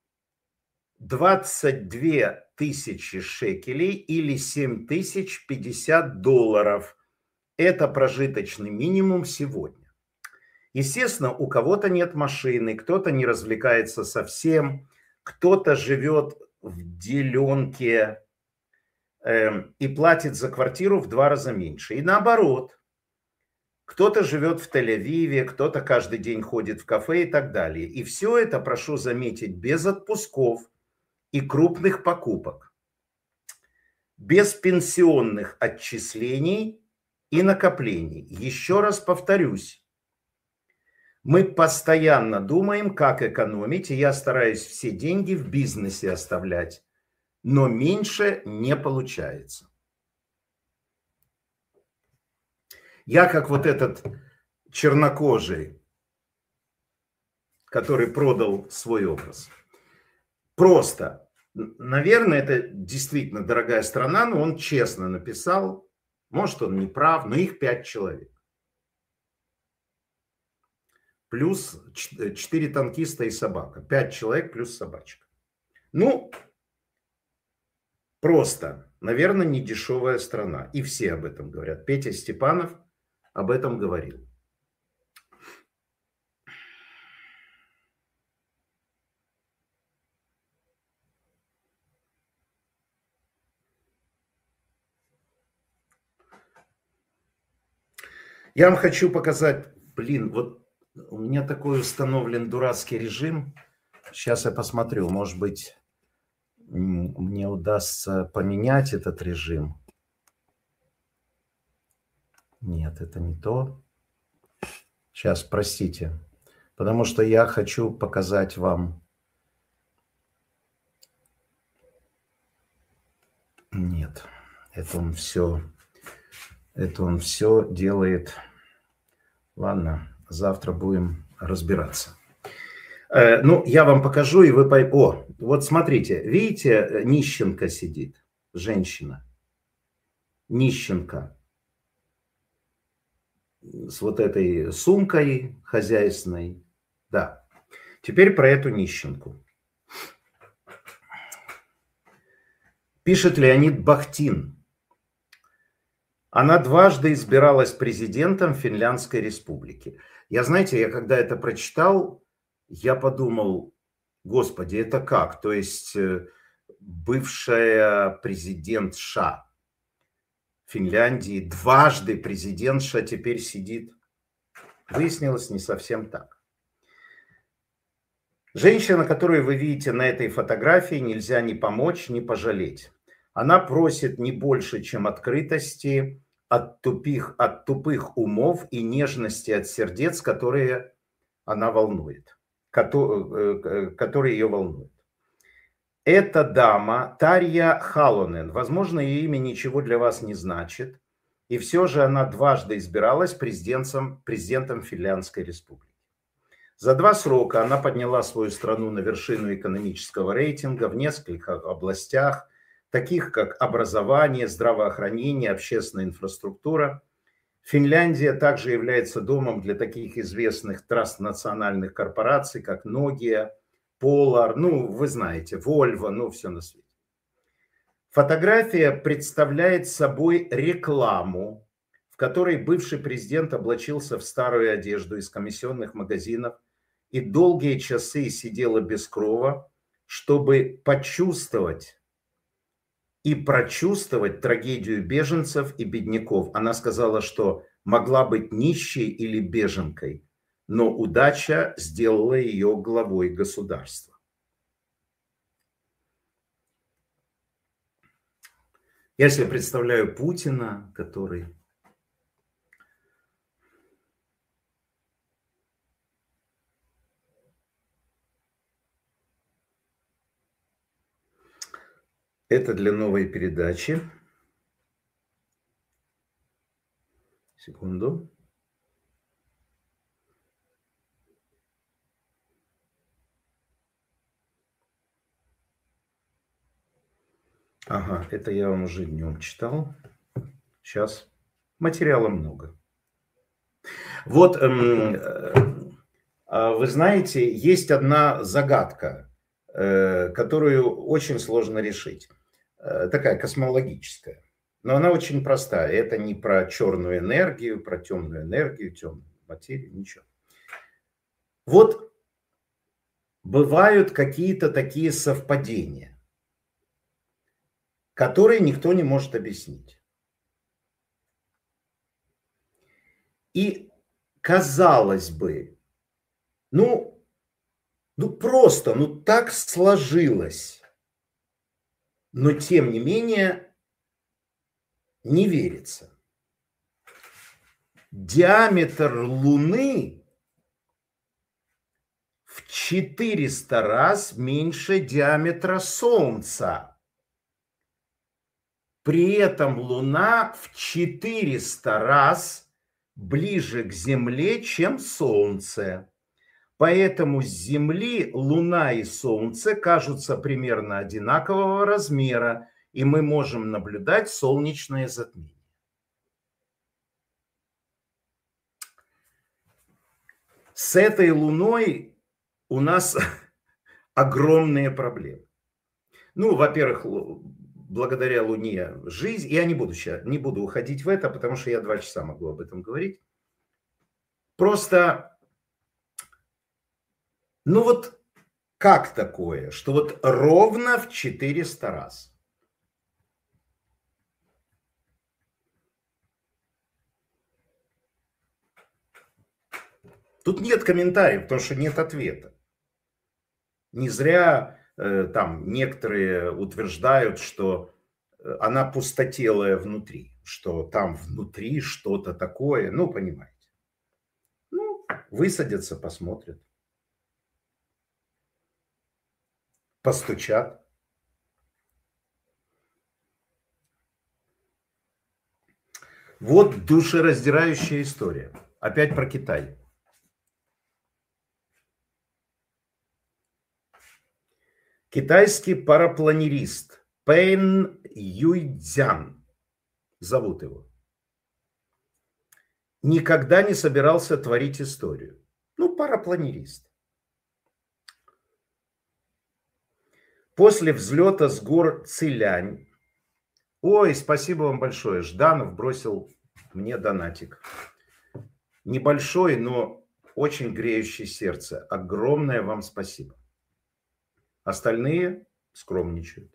22 тысячи шекелей или 7050 долларов. это прожиточный минимум сегодня. Естественно, у кого-то нет машины, кто-то не развлекается совсем, кто-то живет в деленке и платит за квартиру в 2 раза меньше. И наоборот, кто-то живет в Тель-Авиве, кто-то каждый день ходит в кафе и так далее. И все это, прошу заметить, без отпусков и крупных покупок, без пенсионных отчислений и накоплений. Еще раз повторюсь, мы постоянно думаем, как экономить, и я стараюсь все деньги в бизнесе оставлять, но меньше не получается. Я как вот этот чернокожий, который продал свой образ. Просто, наверное, это действительно дорогая страна, но он честно написал, может он не прав, но их 5 человек. Плюс 4 танкиста и собака. 5 человек плюс собачка. Ну, просто, наверное, не дешевая страна. И все об этом говорят. Петя Степанов об этом говорил. Я вам хочу показать, блин, вот у меня такой установлен дурацкий режим. Сейчас я посмотрю, может быть, мне удастся поменять этот режим. Нет, это не то. Сейчас, простите. Потому что я хочу показать вам. Нет, это он все делает. Ладно, завтра будем разбираться. Ну, я вам покажу, и вы поймете. О, вот смотрите, видите, нищенка сидит, женщина. Нищенка. С вот этой сумкой хозяйственной. Да. Теперь про эту нищенку. Пишет Леонид Бахтин. Она дважды избиралась президентом Финляндской республики. Знаете, я когда это прочитал, я подумал, господи, это как? То есть бывшая президентша Финляндии, дважды президентша теперь сидит. Выяснилось, не совсем так. Женщина, которую вы видите на этой фотографии, нельзя ни помочь, ни пожалеть. Она просит не больше, чем открытости от тупых умов и нежности от сердец, которые она волнует, которые ее волнуют. Эта дама Тарья Халонен, возможно, ее имя ничего для вас не значит, и все же она дважды избиралась президентом Финляндской республики. За 2 срока она подняла свою страну на вершину экономического рейтинга в нескольких областях, таких как образование, здравоохранение, общественная инфраструктура. Финляндия также является домом для таких известных транснациональных корпораций, как Nokia, Polar, ну, вы знаете, Volvo, ну, все на свете. Фотография представляет собой рекламу, в которой бывший президент облачился в старую одежду из комиссионных магазинов и долгие часы сидела без крова, чтобы почувствовать и прочувствовать трагедию беженцев и бедняков. Она сказала, что могла быть нищей или беженкой, но удача сделала ее главой государства. Я себе представляю Путина, который... Это для новой передачи. Секунду. Ага, это я вам уже днем читал. Сейчас материала много. Вот, вы знаете, есть одна загадка, которую очень сложно решить. Такая космологическая. Но она очень простая. Это не про черную энергию, про темную энергию, темную материю, ничего. Вот бывают какие-то такие совпадения, которые никто не может объяснить. И казалось бы, ну просто, так сложилось. Но тем не менее не верится. Диаметр Луны в 400 раз меньше диаметра Солнца. При этом Луна в 400 раз ближе к Земле, чем Солнце. Поэтому с Земли Луна и Солнце кажутся примерно одинакового размера, и мы можем наблюдать солнечное затмение. С этой Луной у нас огромные проблемы. Ну, во-первых, благодаря Луне жизнь, я не буду уходить в это, потому что я 2 часа могу об этом говорить. Просто, как такое, что вот ровно в 400 раз? Тут нет комментариев, потому что нет ответа. Не зря там некоторые утверждают, что она пустотелая внутри, что там внутри что-то такое, понимаете. Высадятся, посмотрят. Постучат. Вот душераздирающая история. Опять про Китай. Китайский парапланерист Пэн Юйцзян, зовут его, никогда не собирался творить историю. Парапланерист. После взлета с гор Цилянь. Ой, спасибо вам большое. Жданов бросил мне донатик. Небольшой, но очень греющий сердце. Огромное вам спасибо. Остальные скромничают.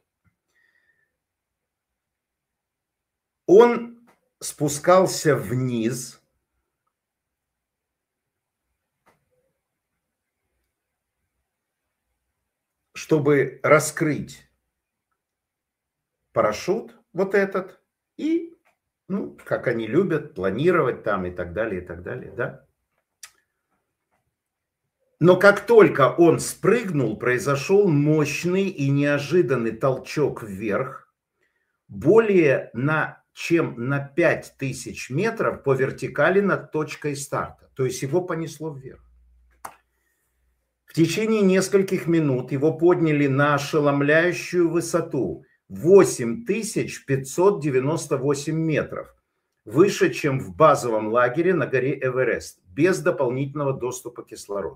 Он спускался вниз, чтобы раскрыть парашют вот этот и, как они любят, планировать там и так далее, да. Но как только он спрыгнул, произошел мощный и неожиданный толчок вверх, более чем на 5000 метров по вертикали над точкой старта. То есть его понесло вверх. В течение нескольких минут его подняли на ошеломляющую высоту 8598 метров, выше, чем в базовом лагере на горе Эверест, без дополнительного доступа кислорода.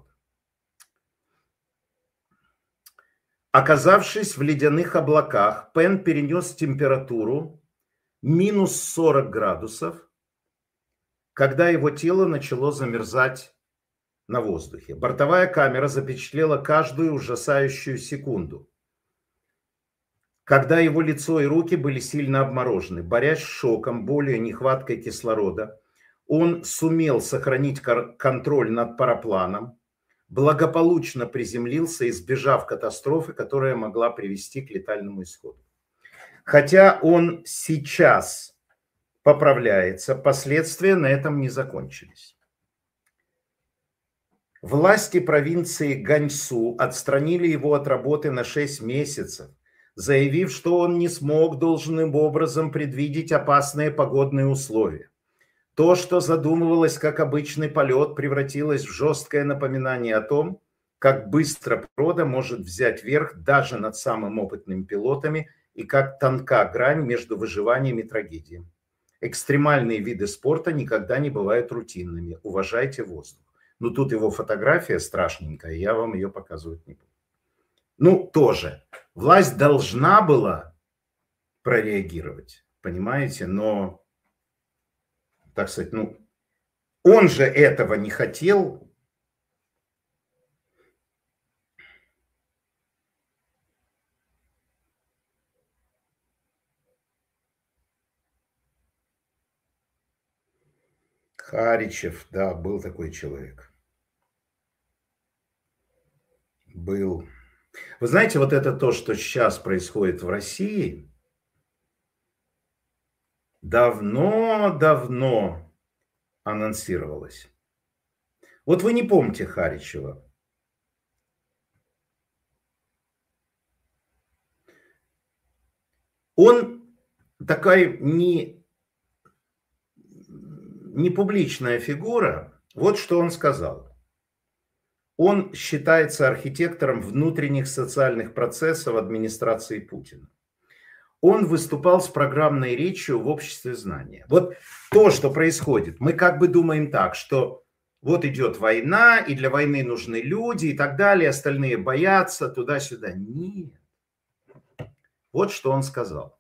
Оказавшись в ледяных облаках, Пэн перенес температуру минус 40 градусов, когда его тело начало замерзать на воздухе. Бортовая камера запечатлела каждую ужасающую секунду, когда его лицо и руки были сильно обморожены. Борясь с шоком, болью и нехваткой кислорода, он сумел сохранить контроль над парапланом, благополучно приземлился, избежав катастрофы, которая могла привести к летальному исходу. Хотя он сейчас поправляется, последствия на этом не закончились. Власти провинции Ганьсу отстранили его от работы на 6 месяцев, заявив, что он не смог должным образом предвидеть опасные погодные условия. То, что задумывалось как обычный полет, превратилось в жесткое напоминание о том, как быстро природа может взять верх даже над самыми опытными пилотами и как тонка грань между выживанием и трагедией. Экстремальные виды спорта никогда не бывают рутинными. Уважайте воздух. Тут его фотография страшненькая, я вам ее показывать не буду. Тоже. Власть должна была прореагировать. понимаете? Но, так сказать, ну, он же этого не хотел. Харичев, да, был такой человек. Был. Вы знаете, вот это то, что сейчас происходит в России, давно-давно анонсировалось. Вот вы не помните Харичева. Он такая не публичная фигура. Вот что он сказал. Он считается архитектором внутренних социальных процессов администрации Путина. Он выступал с программной речью в обществе знания. Вот то, что происходит, мы как бы думаем так, что вот идет война, и для войны нужны люди и так далее, остальные боятся туда-сюда. Нет. Вот что он сказал.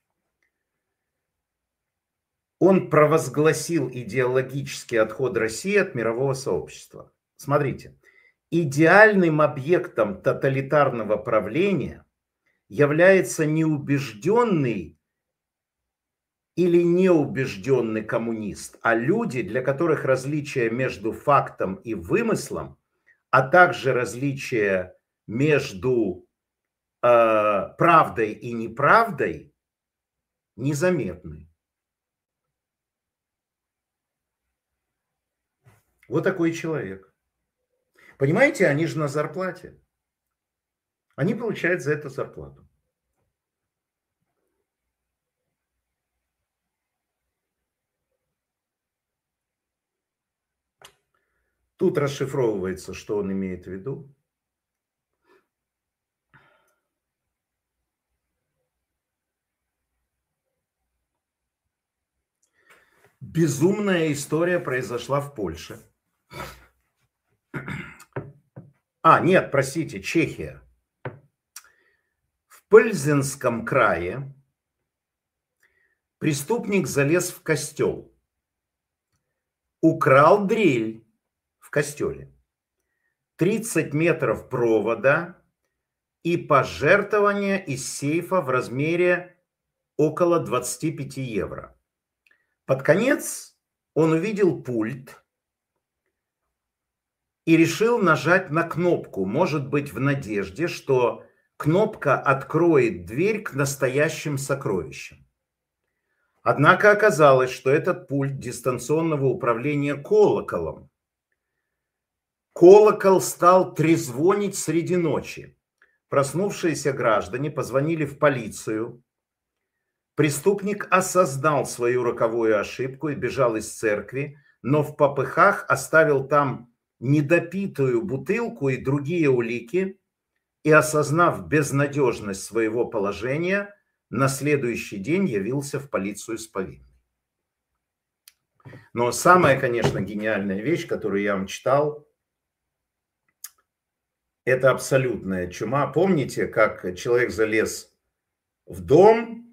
Он провозгласил идеологический отход России от мирового сообщества. Смотрите, идеальным объектом тоталитарного правления является неубежденный или неубежденный коммунист, а люди, для которых различие между фактом и вымыслом, а также различие между правдой и неправдой незаметны. Вот такой человек. Понимаете, они же на зарплате. Они получают за это зарплату. Тут расшифровывается, что он имеет в виду. Безумная история произошла в Польше. Нет, простите, Чехия. В Пользенском крае преступник залез в костел, украл дрель в костеле, 30 метров провода и пожертвования из сейфа в размере около 25 евро. Под конец он увидел пульт и решил нажать на кнопку, может быть, в надежде, что кнопка откроет дверь к настоящим сокровищам. Однако оказалось, что этот пульт дистанционного управления колоколом. Колокол стал трезвонить среди ночи. Проснувшиеся граждане позвонили в полицию. Преступник осознал свою роковую ошибку и бежал из церкви, но в попыхах оставил там недопитую бутылку и другие улики, и, осознав безнадежность своего положения, на следующий день явился в полицию с повинной. Но самая, конечно, гениальная вещь, которую я вам читал, это абсолютная чума. Помните, как человек залез в дом,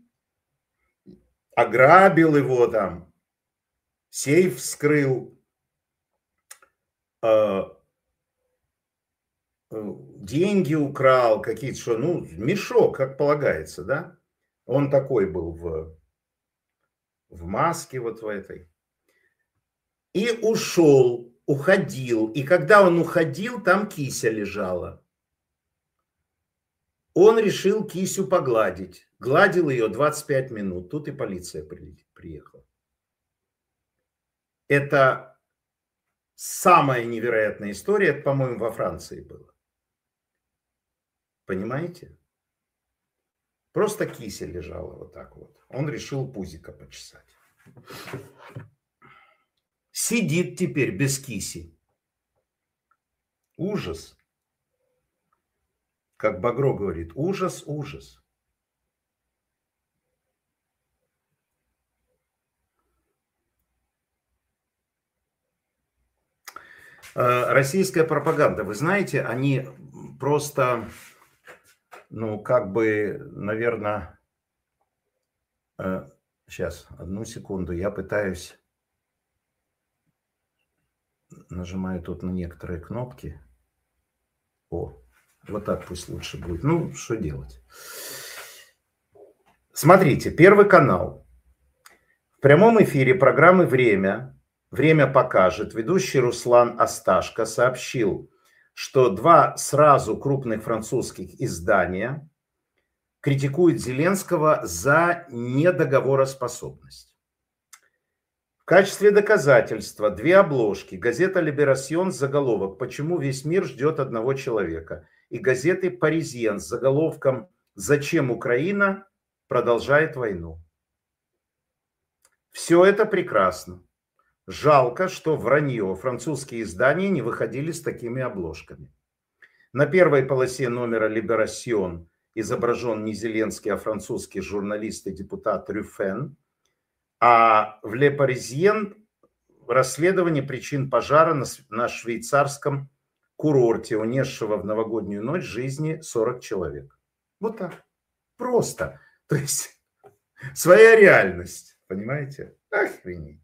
ограбил его там, сейф вскрыл, деньги украл, какие-то, мешок, как полагается, да? Он такой был в маске вот в этой. И ушел, уходил. И когда он уходил, там кися лежала. Он решил кисю погладить. Гладил ее 25 минут. Тут и полиция приехала. Это самая невероятная история. Это, по-моему, во Франции было. Понимаете? Просто кися лежала вот так вот. Он решил пузико почесать. Сидит теперь без киси. Ужас. Как Багро говорит, ужас, ужас. Российская пропаганда, вы знаете, они просто, наверное, Сейчас, одну секунду, я пытаюсь, нажимаю тут на некоторые кнопки. О, вот так пусть лучше будет. Ну, что делать? Смотрите, Первый канал. В прямом эфире программы «Время покажет» ведущий Руслан Асташко сообщил, что два сразу крупных французских издания критикуют Зеленского за недоговороспособность. В качестве доказательства две обложки. Газета «Либерасьон» с заголовок «Почему весь мир ждет одного человека» и газеты «Паризьен» с заголовком «Зачем Украина продолжает войну». Все это прекрасно. Жалко, что вранье. Французские издания не выходили с такими обложками. На первой полосе номера «Либерасьон» изображен не Зеленский, а французский журналист и депутат Рюфен. А в «Ле Паризьен» расследование причин пожара на швейцарском курорте, унесшего в новогоднюю ночь жизни 40 человек. Вот так. Просто. То есть своя реальность. Понимаете? Охренеть.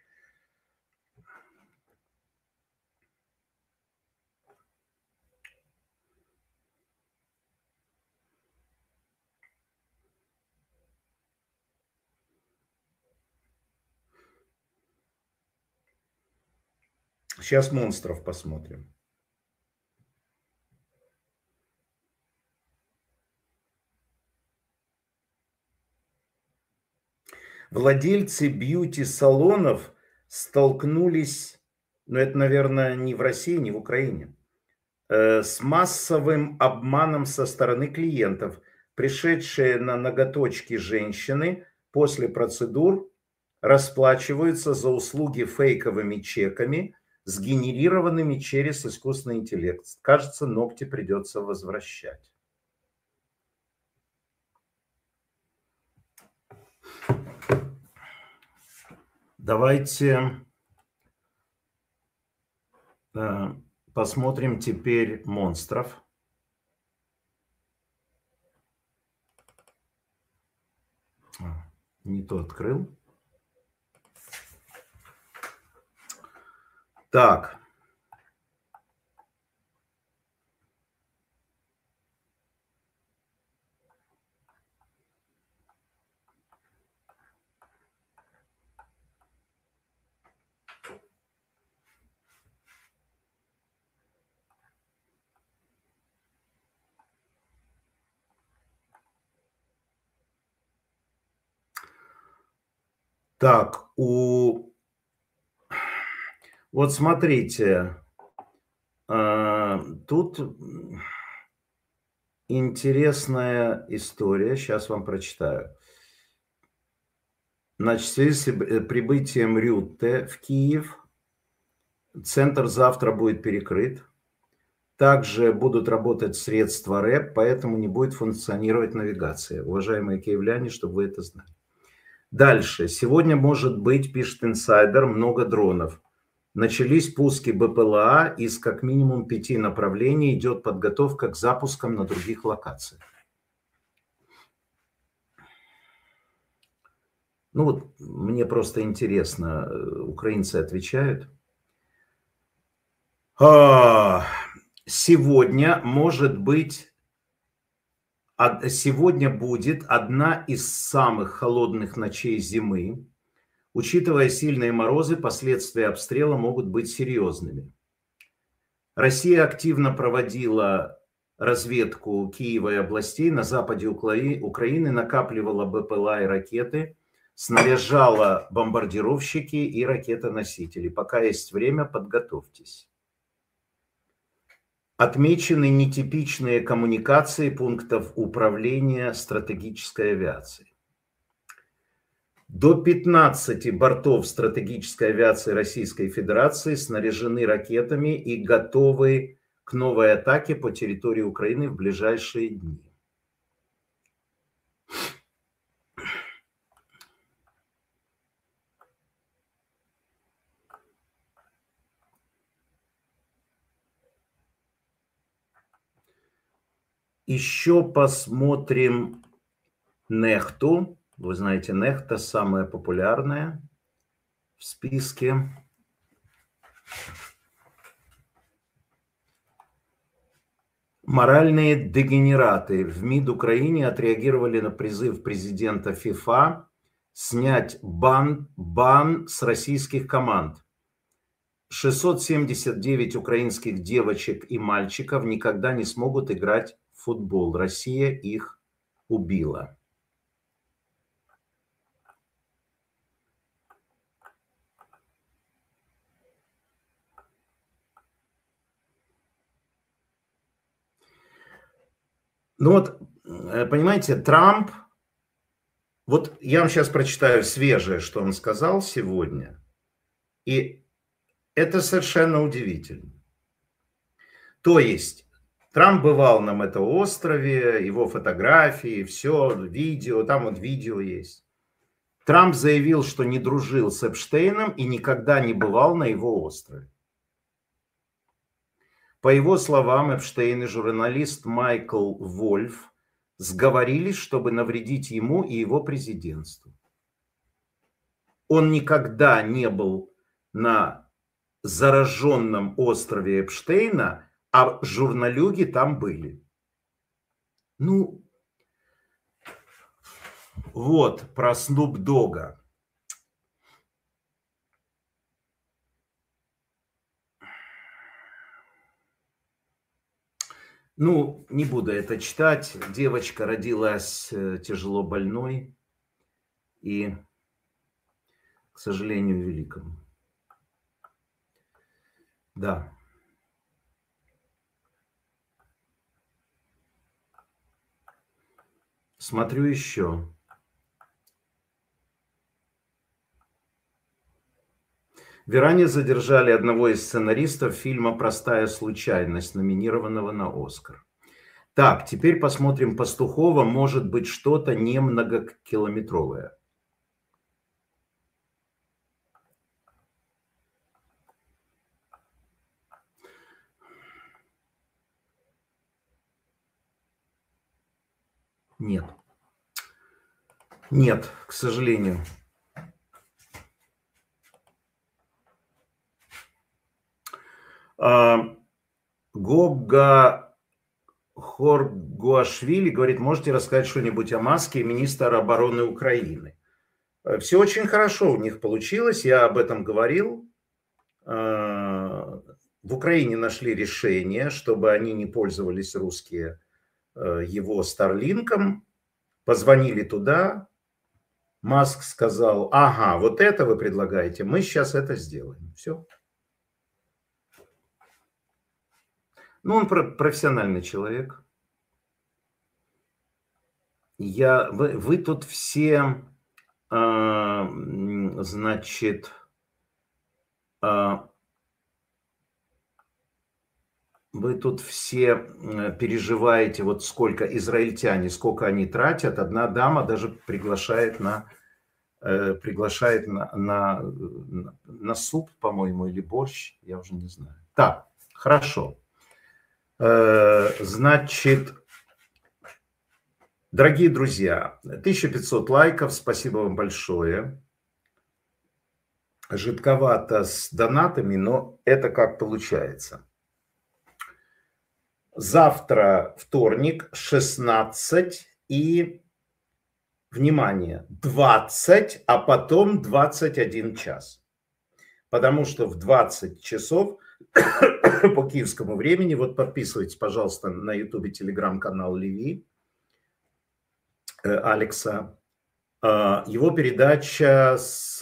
Сейчас монстров посмотрим. Владельцы бьюти-салонов столкнулись, ну это, наверное, не в России, не в Украине, с массовым обманом со стороны клиентов. Пришедшие на ноготочки женщины после процедур расплачиваются за услуги фейковыми чеками, сгенерированными через искусственный интеллект. Кажется, ногти придется возвращать. Давайте посмотрим теперь монстров. Не то открыл. Так. Так, вот смотрите, тут интересная история, сейчас вам прочитаю. Значит, в связи с прибытием Рютте в Киев, центр завтра будет перекрыт. Также будут работать средства РЭП, поэтому не будет функционировать навигация. Уважаемые киевляне, чтобы вы это знали. Дальше. Сегодня может быть, пишет инсайдер, много дронов. Начались пуски БПЛА, из как минимум 5 направлений идет подготовка к запускам на других локациях. Ну вот, мне просто интересно, украинцы отвечают. Сегодня будет одна из самых холодных ночей зимы. Учитывая сильные морозы, последствия обстрела могут быть серьезными. Россия активно проводила разведку Киева и областей. На западе Украины накапливала БПЛА и ракеты, снаряжала бомбардировщики и ракетоносители. Пока есть время, подготовьтесь. Отмечены нетипичные коммуникации пунктов управления стратегической авиацией. До 15 бортов стратегической авиации Российской Федерации снаряжены ракетами и готовы к новой атаке по территории Украины в ближайшие дни. Еще посмотрим Нехту. Вы знаете, Нехта самая популярная в списке. Моральные дегенераты в МИД Украины отреагировали на призыв президента ФИФА снять бан с российских команд. 679 украинских девочек и мальчиков никогда не смогут играть в футбол. Россия их убила. Ну вот, понимаете, Трамп, вот я вам сейчас прочитаю свежее, что он сказал сегодня, и это совершенно удивительно. То есть, Трамп бывал на этом острове, его фотографии, все, видео, там вот видео есть. Трамп заявил, что не дружил с Эпштейном и никогда не бывал на его острове. По его словам, Эпштейн и журналист Майкл Вольф сговорились, чтобы навредить ему и его президентству. Он никогда не был на зараженном острове Эпштейна, а журналюги там были. Ну, вот про Снуп Догга. Ну, не буду это читать. Девочка родилась тяжело больной и, к сожалению, великому. Да. Смотрю еще. В Иране задержали одного из сценаристов фильма «Простая случайность», номинированного на Оскар. Так, теперь посмотрим Пастухова. Может быть, что-то не многокилометровое. Нет. Нет, к сожалению. Гога Хоргуашвили говорит, можете рассказать что-нибудь о Маске, министра обороны Украины? Все очень хорошо у них получилось, я об этом говорил. В Украине нашли решение, чтобы они не пользовались русские его Старлинком. Позвонили туда. Маск сказал, ага, вот это вы предлагаете, мы сейчас это сделаем. Все. Ну, он профессиональный человек. Вы тут все, значит, вы тут все переживаете, вот сколько израильтяне, сколько они тратят. Одна дама даже приглашает на суп, по-моему, или борщ, я уже не знаю. Так, хорошо. Значит, дорогие друзья, 1500 лайков, спасибо вам большое. Жидковато с донатами, но это как получается. Завтра вторник, 16 и, внимание, 20, а потом 21 час. Потому что в 20 часов по киевскому времени, вот подписывайтесь, пожалуйста, на ютубе телеграм-канал Леви Алекса. Его передача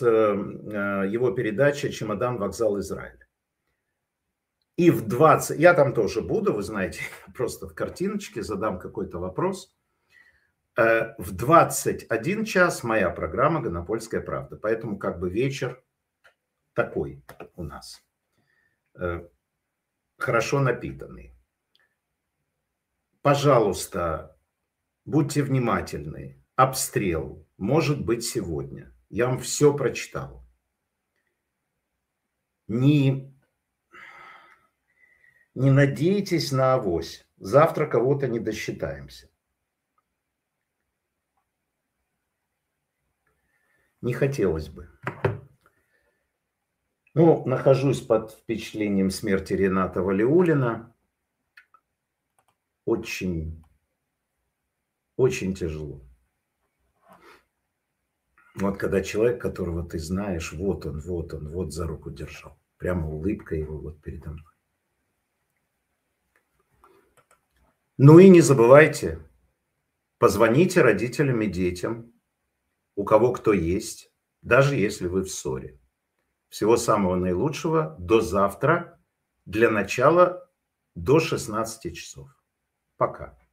«Чемодан, вокзал, Израиль». И в 20, я там тоже буду, вы знаете, просто в картиночке задам какой-то вопрос. В 21 час моя программа «Гонопольская правда». Поэтому как бы вечер такой у нас. Хорошо напитанный. Пожалуйста, будьте внимательны. Обстрел может быть сегодня. Я вам все прочитал. Не надейтесь на авось. Завтра кого-то не досчитаемся. Не хотелось бы. Ну, нахожусь под впечатлением смерти Рената Валиуллина. Очень, очень тяжело. Вот когда человек, которого ты знаешь, вот он, вот за руку держал. Прямо улыбка его вот передо мной. Ну и не забывайте, позвоните родителям и детям, у кого кто есть, даже если вы в ссоре. Всего самого наилучшего до завтра, для начала до 16 часов. Пока.